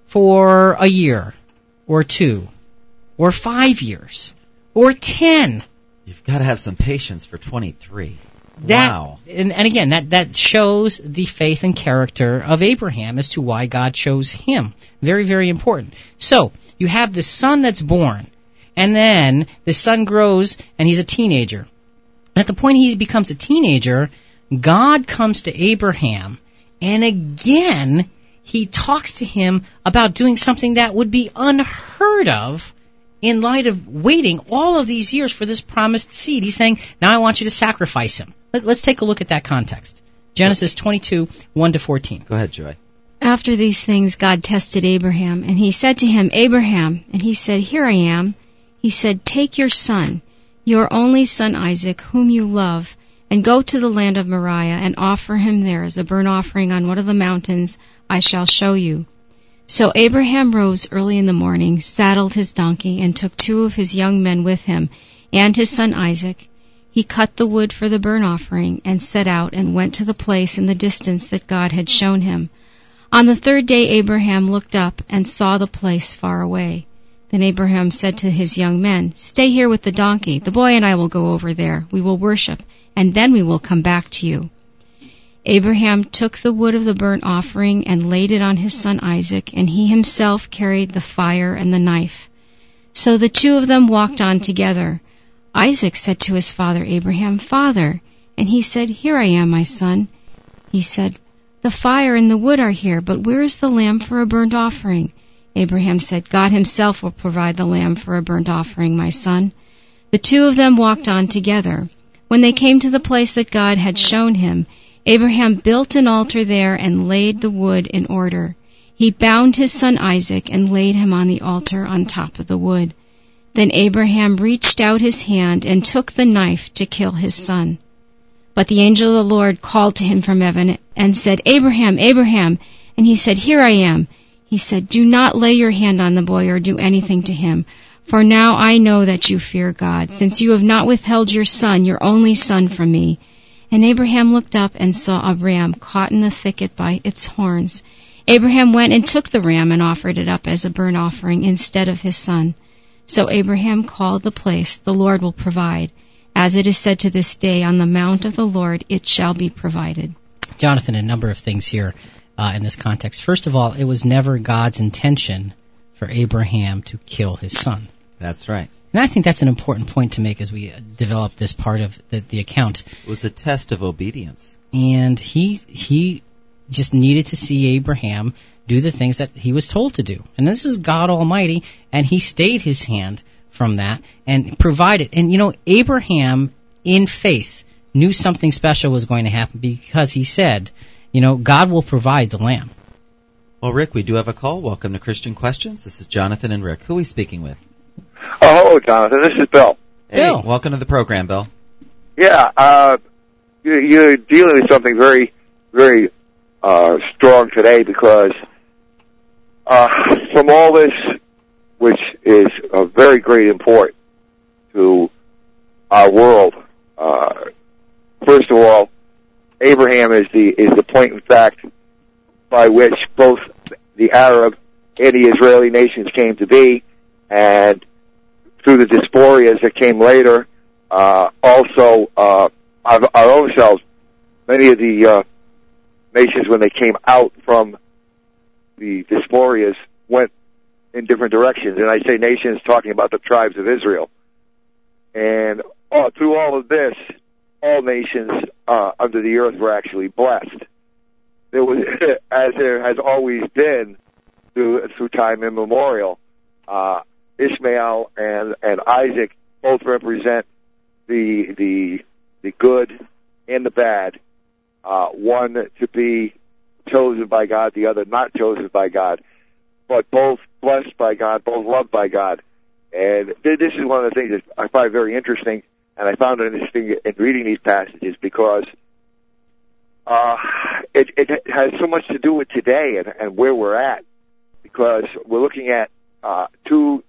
for a year or 2 or 5 years or 10. You've got to have some patience for 23. Wow. And again, that shows the faith and character of Abraham as to why God chose him. Very, very important. So, you have the son that's born, and then the son grows and he's a teenager. And at the point he becomes a teenager, God comes to Abraham, and again, he talks to him about doing something that would be unheard of in light of waiting all of these years for this promised seed. He's saying, now I want you to sacrifice him. Let's take a look at that context. Genesis 22, 1-14. Go ahead, Joy. After these things, God tested Abraham, and he said to him, Abraham, and he said, Here I am. He said, Take your son, your only son Isaac, whom you love, and go to the land of Moriah, and offer him there as a burnt offering on one of the mountains I shall show you. So Abraham rose early in the morning, saddled his donkey, and took 2 of his young men with him, and his son Isaac. He cut the wood for the burnt offering, and set out and went to the place in the distance that God had shown him. On the 3rd day Abraham looked up and saw the place far away. Then Abraham said to his young men, Stay here with the donkey. The boy and I will go over there. We will worship, and then we will come back to you. Abraham took the wood of the burnt offering and laid it on his son Isaac, and he himself carried the fire and the knife. So the 2 of them walked on together. Isaac said to his father Abraham, Father. And he said, Here I am, my son. He said, The fire and the wood are here, but where is the lamb for a burnt offering? Abraham said, God himself will provide the lamb for a burnt offering, my son. The 2 of them walked on together. When they came to the place that God had shown him, Abraham built an altar there and laid the wood in order. He bound his son Isaac and laid him on the altar on top of the wood. Then Abraham reached out his hand and took the knife to kill his son. But the angel of the Lord called to him from heaven and said, Abraham, Abraham. And he said, Here I am. He said, Do not lay your hand on the boy or do anything to him. For now I know that you fear God, since you have not withheld your son, your only son, from me. And Abraham looked up and saw a ram caught in the thicket by its horns. Abraham went and took the ram and offered it up as a burnt offering instead of his son. So Abraham called the place, The Lord will provide. As it is said to this day, On the mount of the Lord it shall be provided. Jonathan, a number of things here in this context. First of all, it was never God's intention for Abraham to kill his son. That's right. And I think that's an important point to make as we develop this part of the account. It was a test of obedience. And he just needed to see Abraham do the things that he was told to do. And this is God Almighty, and he stayed his hand from that and provided. And, Abraham, in faith, knew something special was going to happen because he said, God will provide the lamb. Well, Rick, we do have a call. Welcome to Christian Questions. This is Jonathan and Rick. Who are we speaking with? Oh, hello, Jonathan. This is Bill. Hey, Bill. Welcome to the program, Bill. Yeah, you're dealing with something very, very strong today because from all this, which is of very great import to our world, first of all, Abraham is the point in fact by which both the Arab and the Israeli nations came to be, and through the diasporas that came later, also our own selves, many of the nations, when they came out from the diasporas, went in different directions. And I say nations, talking about the tribes of Israel. And through all of this, all nations under the earth were actually blessed. There was, as there has always been through time immemorial, Ishmael and Isaac both represent the good and the bad. One to be chosen by God, the other not chosen by God, but both blessed by God, both loved by God. And this is one of the things that I find very interesting, and I found it interesting in reading these passages because it has so much to do with today and where we're at, because we're looking at two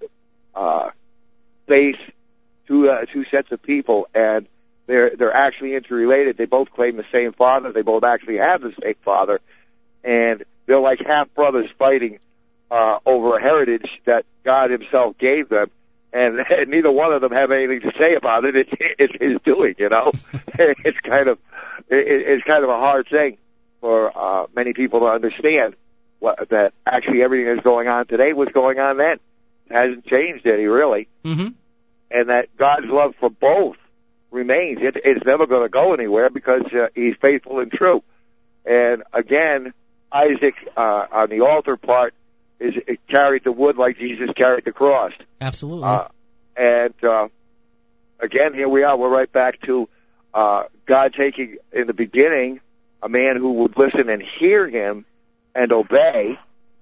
sets of people, and they're actually interrelated. They both claim the same father. They both actually have the same father, and they're like half brothers fighting over a heritage that God Himself gave them, and neither one of them have anything to say about it. It's His doing, you know. It's kind of a hard thing for many people to understand that actually everything that's going on today was going on then. It hasn't changed any, really. Mm-hmm. And that God's love for both remains. It's never going to go anywhere because He's faithful and true. And again, Isaac on the altar part carried the wood like Jesus carried the cross. Absolutely. And again, here we are. We're right back to God taking, in the beginning, a man who would listen and hear Him and obey,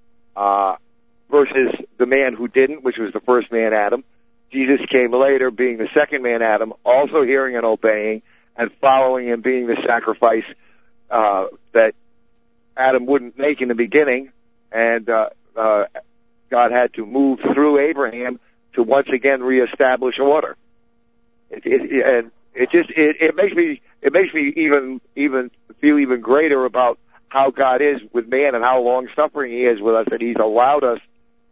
versus the man who didn't, which was the first man, Adam. Jesus came later, being the second man, Adam, also hearing and obeying and following and being the sacrifice that Adam wouldn't make in the beginning, and God had to move through Abraham to once again reestablish order. It makes me even feel even greater about how God is with man and how long suffering He is with us, that He's allowed us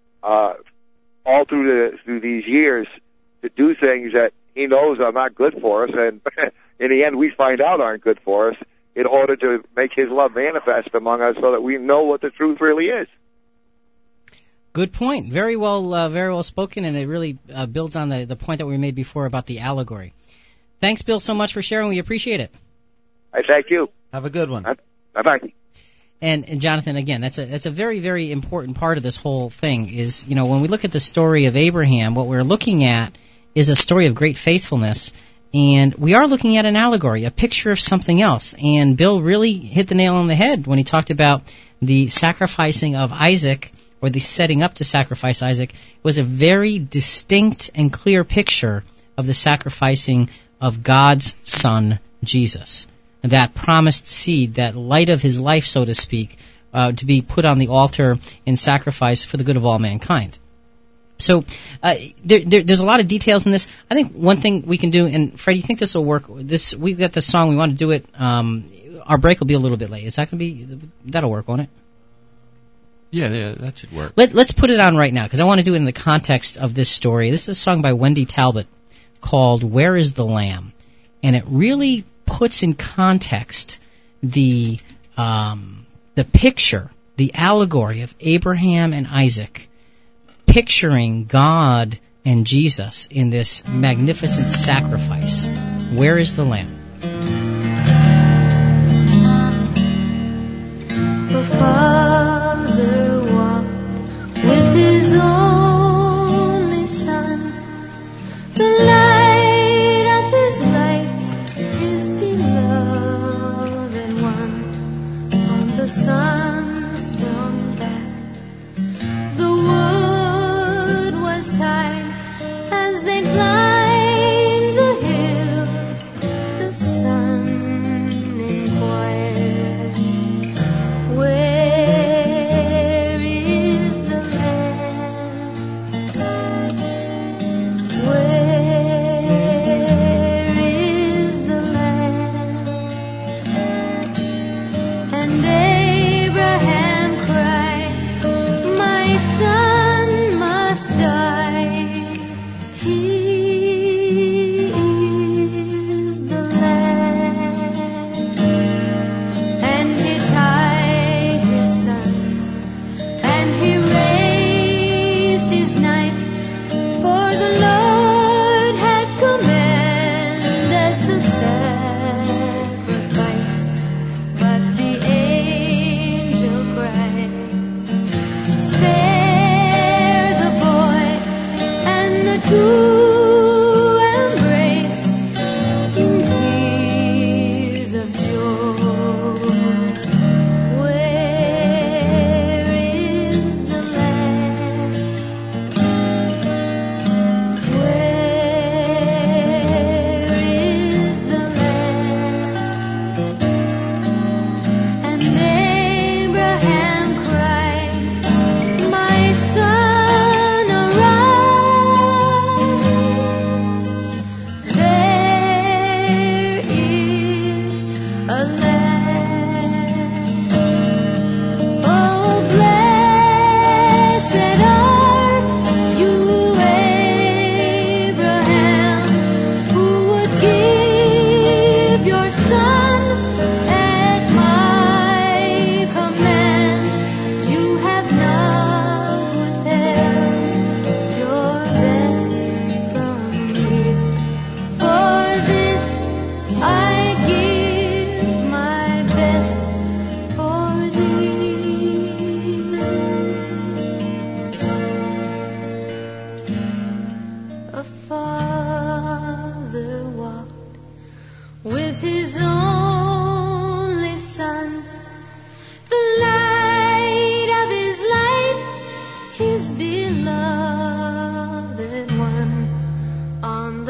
all through these years to do things that He knows are not good for us, and in the end we find out aren't good for us, in order to make His love manifest among us, so that we know what the truth really is. Good point. Very well spoken, and it really builds on the point that we made before about the allegory. Thanks, Bill, so much for sharing. We appreciate it. I thank you. Have a good one. Bye-bye. And Jonathan, again, that's a very, very important part of this whole thing is, you know, when we look at the story of Abraham, what we're looking at is a story of great faithfulness, and we are looking at an allegory, a picture of something else. And Bill really hit the nail on the head when he talked about the sacrificing of Isaac, or the setting up to sacrifice Isaac. It was a very distinct and clear picture of the sacrificing of God's Son, Jesus. That promised seed, that light of His life, so to speak, to be put on the altar in sacrifice for the good of all mankind. So there's a lot of details in this. I think one thing we can do, and Fred, you think this will work? We've got the song. We want to do it. Our break will be a little bit late. Is that going to be? That'll work, won't it? Yeah, that should work. Let's put it on right now, because I want to do it in the context of this story. This is a song by Wendy Talbot called "Where Is the Lamb?" And it really puts in context the picture, the allegory of Abraham and Isaac, picturing God and Jesus in this magnificent sacrifice. Where is the Lamb? The Father walked with His only Son, the light of His life, His beloved one. On the sun's strong back, the wood was tied as they climbed the hill. The sun inquired, where is the Lamb? Where is the Lamb? And Abraham cried, my son must die. He is the Lamb. And he tied his son, and he raised his knife, for the Lord had commanded the sacrifice. But the angel cried, spare the boy, and the two embraced in tears of joy. Where is the Lamb? Where is the Lamb?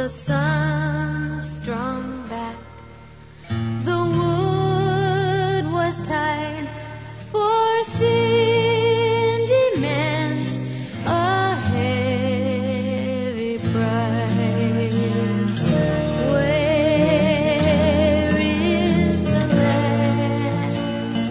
the sun strung back. The wood was tied for sentiment, a heavy price. Where is the land?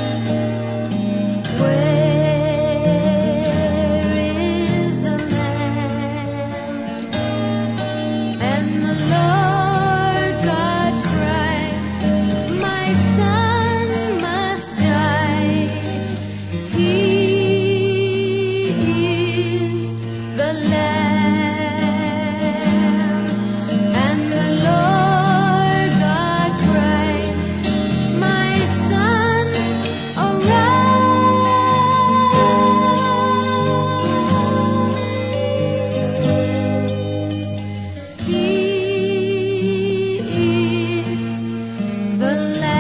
Where is the land? And the Lord God cried, my son must die. He is the Lamb. And the Lord God cried, my son, arise. He is the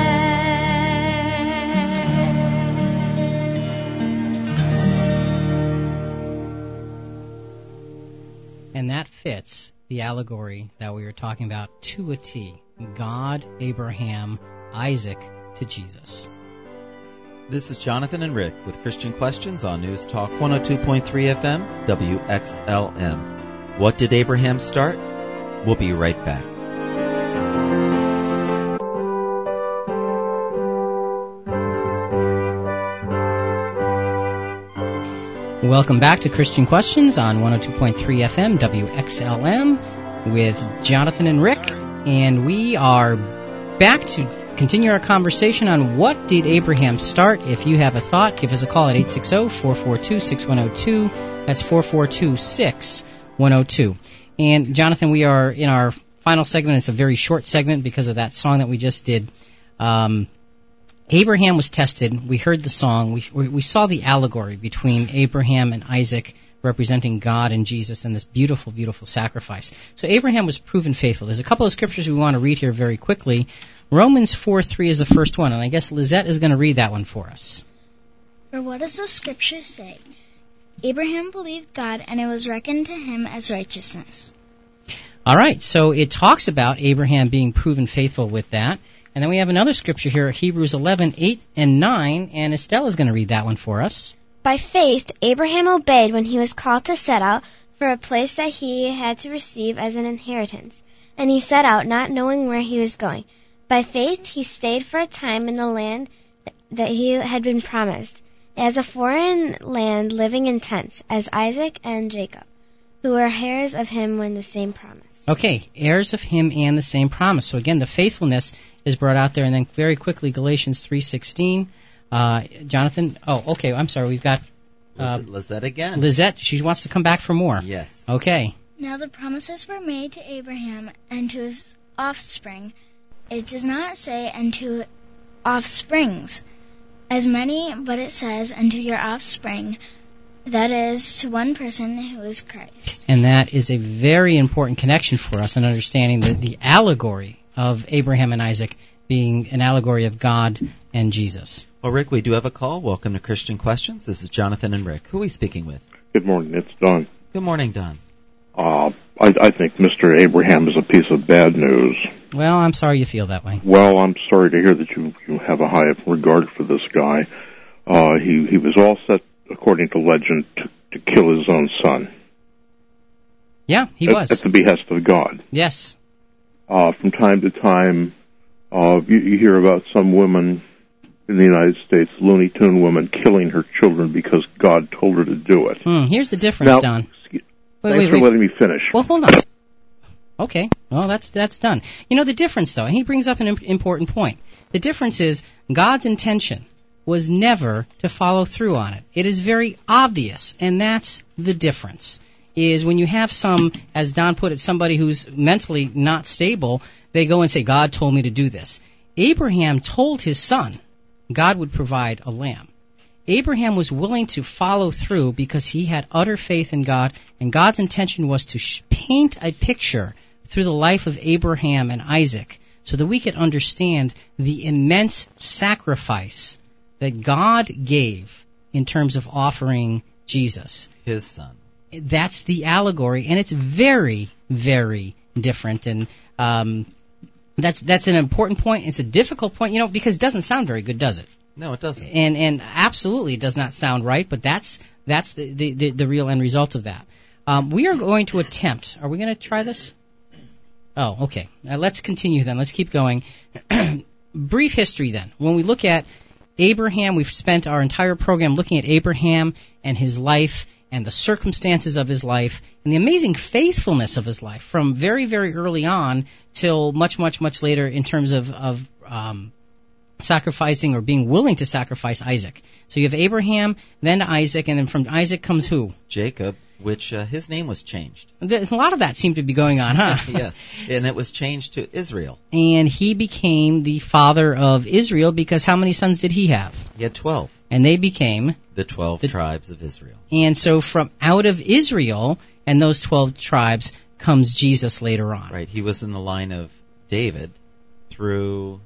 And that fits the allegory that we were talking about to a T. God, Abraham, Isaac to Jesus. This is Jonathan and Rick with Christian Questions on News Talk 102.3 FM, WXLM. What did Abraham start? We'll be right back. Welcome back to Christian Questions on 102.3 FM WXLM with Jonathan and Rick, and we are back to continue our conversation on what did Abraham start. If you have a thought, give us a call at 860-442-6102. That's 442-6102. And Jonathan, we are in our final segment. It's a very short segment because of that song that we just did. Abraham was tested. We heard the song. We saw the allegory between Abraham and Isaac representing God and Jesus and this beautiful, beautiful sacrifice. So Abraham was proven faithful. There's a couple of scriptures we want to read here very quickly. Romans 4:3 is the first one, and I guess Lizette is going to read that one for us. For what does the scripture say? Abraham believed God, and it was reckoned to him as righteousness. All right, so it talks about Abraham being proven faithful with that. And then we have another scripture here, Hebrews 11:8 and 9, and Estelle is going to read that one for us. By faith, Abraham obeyed when he was called to set out for a place that he had to receive as an inheritance. And he set out, not knowing where he was going. By faith, he stayed for a time in the land that he had been promised, as a foreign land living in tents, as Isaac and Jacob, who were heirs of him when the same promise. Okay, heirs of him and the same promise. So again, the faithfulness is brought out there, and then very quickly, Galatians 3:16. Jonathan, okay, I'm sorry, we've got Lizette again. Lizette, she wants to come back for more. Yes. Okay. Now the promises were made to Abraham and to his offspring. It does not say and to offsprings as many, but it says and to your offspring. That is, to one person who is Christ. And that is a very important connection for us in understanding the allegory of Abraham and Isaac being an allegory of God and Jesus. Well, Rick, we do have a call. Welcome to Christian Questions. This is Jonathan and Rick. Who are we speaking with? Good morning. It's Don. Good morning, Don. I think Mr. Abraham is a piece of bad news. Well, I'm sorry you feel that way. Well, I'm sorry to hear that you have a high regard for this guy. He was all set, according to legend, to kill his own son. Yeah, he was. At the behest of God. Yes. From time to time, you hear about some woman in the United States, Looney Tune woman, killing her children because God told her to do it. Here's the difference, now, Don. Thanks for letting me finish. Well, hold on. Okay, well, that's done. You know the difference, though, and he brings up an important point. The difference is God's intention was never to follow through on it. It is very obvious, and that's the difference, is when you have as Don put it, somebody who's mentally not stable, they go and say, God told me to do this. Abraham told his son God would provide a lamb. Abraham was willing to follow through because he had utter faith in God, and God's intention was to paint a picture through the life of Abraham and Isaac so that we could understand the immense sacrifice that God gave in terms of offering Jesus. His son. That's the allegory, and it's very, very different. And that's an important point. It's a difficult point, because it doesn't sound very good, does it? No, it doesn't. And absolutely it does not sound right, but that's the real end result of that. We are going to attempt. Are we going to try this? Oh, okay. Let's continue then. Let's keep going. Brief history then. When we look at Abraham, we've spent our entire program looking at Abraham and his life and the circumstances of his life and the amazing faithfulness of his life from very, very early on till much, much, much later in terms of sacrificing or being willing to sacrifice Isaac. So you have Abraham, then Isaac, and then from Isaac comes who? Jacob, which his name was changed. A lot of that seemed to be going on, huh? Yes, and it was changed to Israel. And he became the father of Israel because how many sons did he have? He had 12. And they became? The 12 tribes of Israel. And so from out of Israel and those 12 tribes comes Jesus later on. Right, he was in the line of David through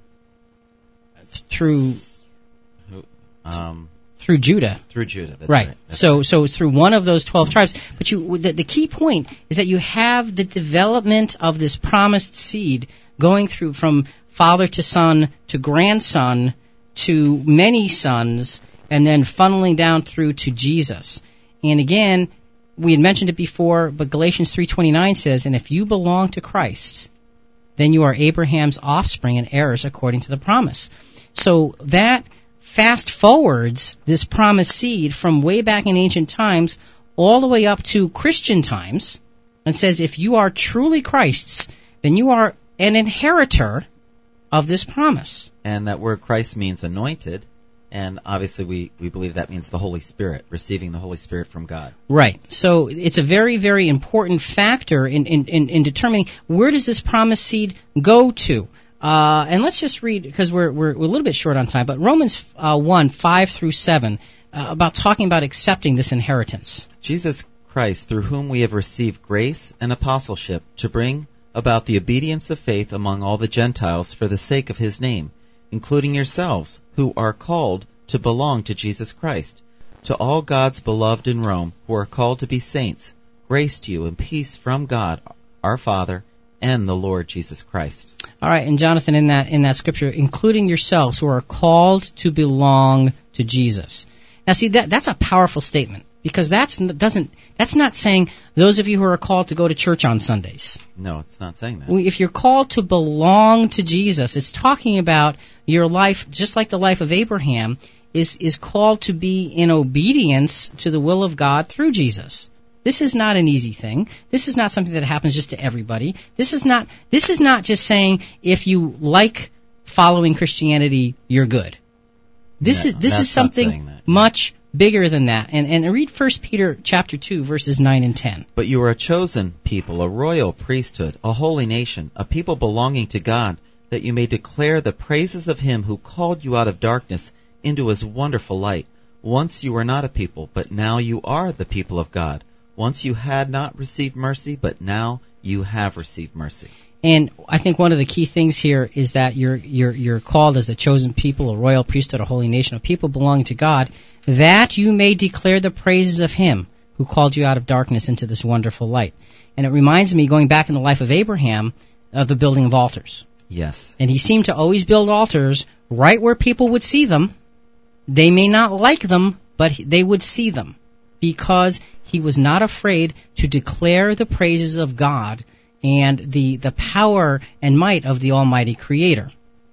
Judah. Through Judah, that's right. right. That's so right. So through one of those 12 tribes. But the key point is that you have the development of this promised seed going through from father to son to grandson to many sons and then funneling down through to Jesus. And again, we had mentioned it before, but Galatians 3:29 says, "And if you belong to Christ, then you are Abraham's offspring and heirs according to the promise." So that fast forwards this promised seed from way back in ancient times all the way up to Christian times and says if you are truly Christ's, then you are an inheritor of this promise. And that word Christ means anointed, and obviously we believe that means the Holy Spirit, receiving the Holy Spirit from God. Right. So it's a very, very important factor in determining where does this promised seed go to. And let's just read, because we're a little bit short on time, but Romans 1:5-7, about talking about accepting this inheritance. Jesus Christ, through whom we have received grace and apostleship to bring about the obedience of faith among all the Gentiles for the sake of his name, including yourselves, who are called to belong to Jesus Christ. To all God's beloved in Rome, who are called to be saints, grace to you and peace from God, our Father, and the Lord Jesus Christ. All right, and Jonathan, in that scripture, including yourselves, who are called to belong to Jesus. Now, see, that's a powerful statement, because that's not saying those of you who are called to go to church on Sundays. No, it's not saying that. If you're called to belong to Jesus, it's talking about your life, just like the life of Abraham, is called to be in obedience to the will of God through Jesus. This is not an easy thing. This is not something that happens just to everybody. This is not just saying if you like following Christianity, you're good. This is something much bigger than that. And read 1 Peter chapter 2, verses 9 and 10. But you are a chosen people, a royal priesthood, a holy nation, a people belonging to God, that you may declare the praises of him who called you out of darkness into his wonderful light. Once you were not a people, but now you are the people of God. Once you had not received mercy, but now you have received mercy. And I think one of the key things here is that you're called as a chosen people, a royal priesthood, a holy nation, a people belonging to God, that you may declare the praises of him who called you out of darkness into this wonderful light. And it reminds me, going back in the life of Abraham, of the building of altars. Yes. And he seemed to always build altars right where people would see them. They may not like them, but they would see them, because he was not afraid to declare the praises of God and the power and might of the Almighty Creator.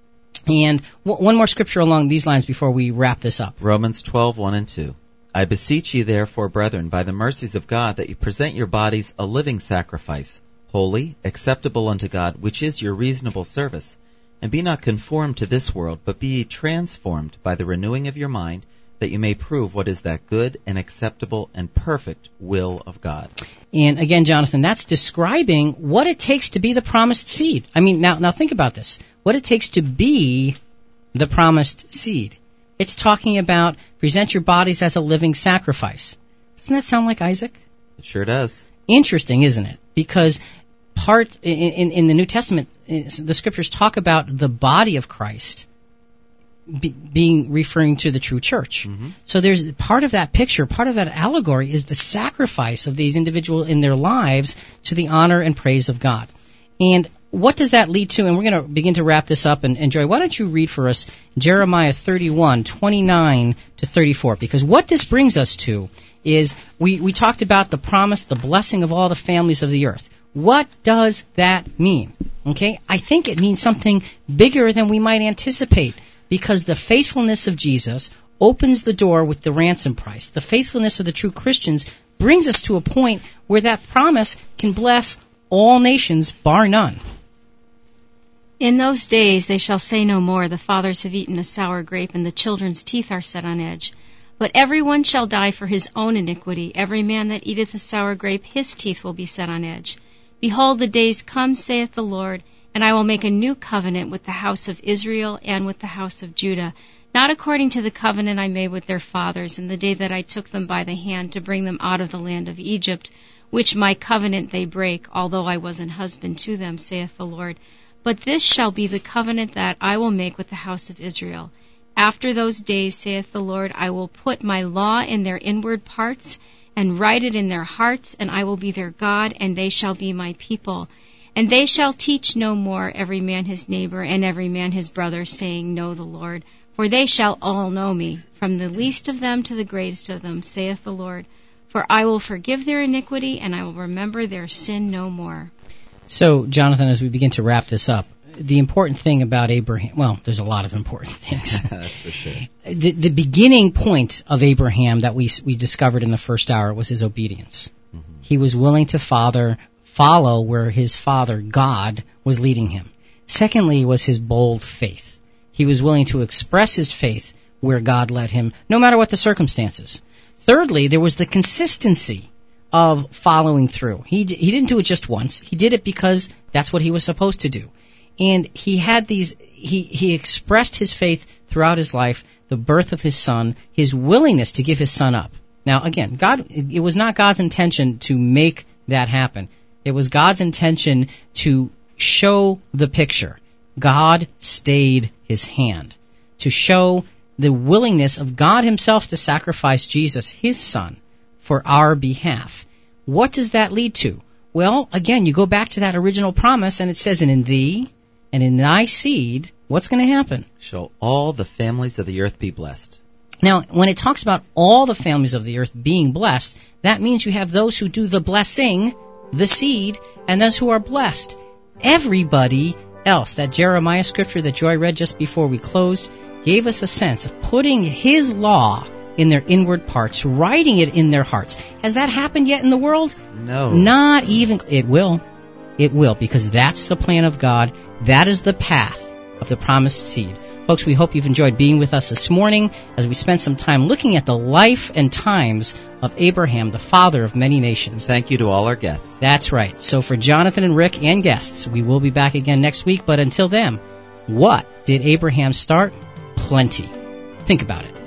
And one more scripture along these lines before we wrap this up. Romans 12:1 and 2. I beseech you therefore, brethren, by the mercies of God, that you present your bodies a living sacrifice, holy, acceptable unto God, which is your reasonable service. And be not conformed to this world, but be ye transformed by the renewing of your mind, that you may prove what is that good and acceptable and perfect will of God. And again, Jonathan, that's describing what it takes to be the promised seed. I mean, now think about this. What it takes to be the promised seed. It's talking about present your bodies as a living sacrifice. Doesn't that sound like Isaac? It sure does. Interesting, isn't it? Because part in the New Testament, the scriptures talk about the body of Christ being referring to the true church. Mm-hmm. So there's part of that picture, part of that allegory is the sacrifice of these individuals in their lives to the honor and praise of God. And what does that lead to? And we're going to begin to wrap this up. And Joy, why don't you read for us Jeremiah 31:29 to 34? Because what this brings us to is we talked about the promise, the blessing of all the families of the earth. What does that mean? Okay, I think it means something bigger than we might anticipate, because the faithfulness of Jesus opens the door with the ransom price. The faithfulness of the true Christians brings us to a point where that promise can bless all nations, bar none. In those days they shall say no more, the fathers have eaten a sour grape, and the children's teeth are set on edge. But everyone shall die for his own iniquity. Every man that eateth a sour grape, his teeth will be set on edge. Behold, the days come, saith the Lord, and I will make a new covenant with the house of Israel and with the house of Judah, not according to the covenant I made with their fathers in the day that I took them by the hand to bring them out of the land of Egypt, which my covenant they break, although I was an husband to them, saith the Lord. But this shall be the covenant that I will make with the house of Israel. After those days, saith the Lord, I will put my law in their inward parts, and write it in their hearts, and I will be their God, and they shall be my people. And they shall teach no more every man his neighbor, and every man his brother, saying, Know the Lord. For they shall all know me, from the least of them to the greatest of them, saith the Lord. For I will forgive their iniquity, and I will remember their sin no more. So, Jonathan, as we begin to wrap this up, the important thing about Abraham, well, there's a lot of important things. That's for sure. The beginning point of Abraham that we discovered in the first hour was his obedience. Mm-hmm. He was willing to follow where his father, God, was leading him. Secondly was his bold faith. He was willing to express his faith where God led him, no matter what the circumstances. Thirdly, there was the consistency of following through. He didn't do it just once. He did it because that's what he was supposed to do. And he had he expressed his faith throughout his life, the birth of his son, his willingness to give his son up. Now, again, it was not God's intention to make that happen. It was God's intention to show the picture. God stayed his hand to show the willingness of God himself to sacrifice Jesus, his son, for our behalf. What does that lead to? Well, again, you go back to that original promise, and it says, and in thee and in thy seed, what's going to happen? Shall all the families of the earth be blessed. Now, when it talks about all the families of the earth being blessed, that means you have those who do the blessing, the seed, and those who are blessed. Everybody else, that Jeremiah scripture that Joy read just before we closed, gave us a sense of putting his law in their inward parts, writing it in their hearts. Has that happened yet in the world? No. Not even. It will. It will, because that's the plan of God. That is the path of the promised seed. Folks, we hope you've enjoyed being with us this morning as we spent some time looking at the life and times of Abraham, the father of many nations. Thank you to all our guests. That's right. So for Jonathan and Rick and guests, we will be back again next week. But until then, what did Abraham start? Plenty. Think about it.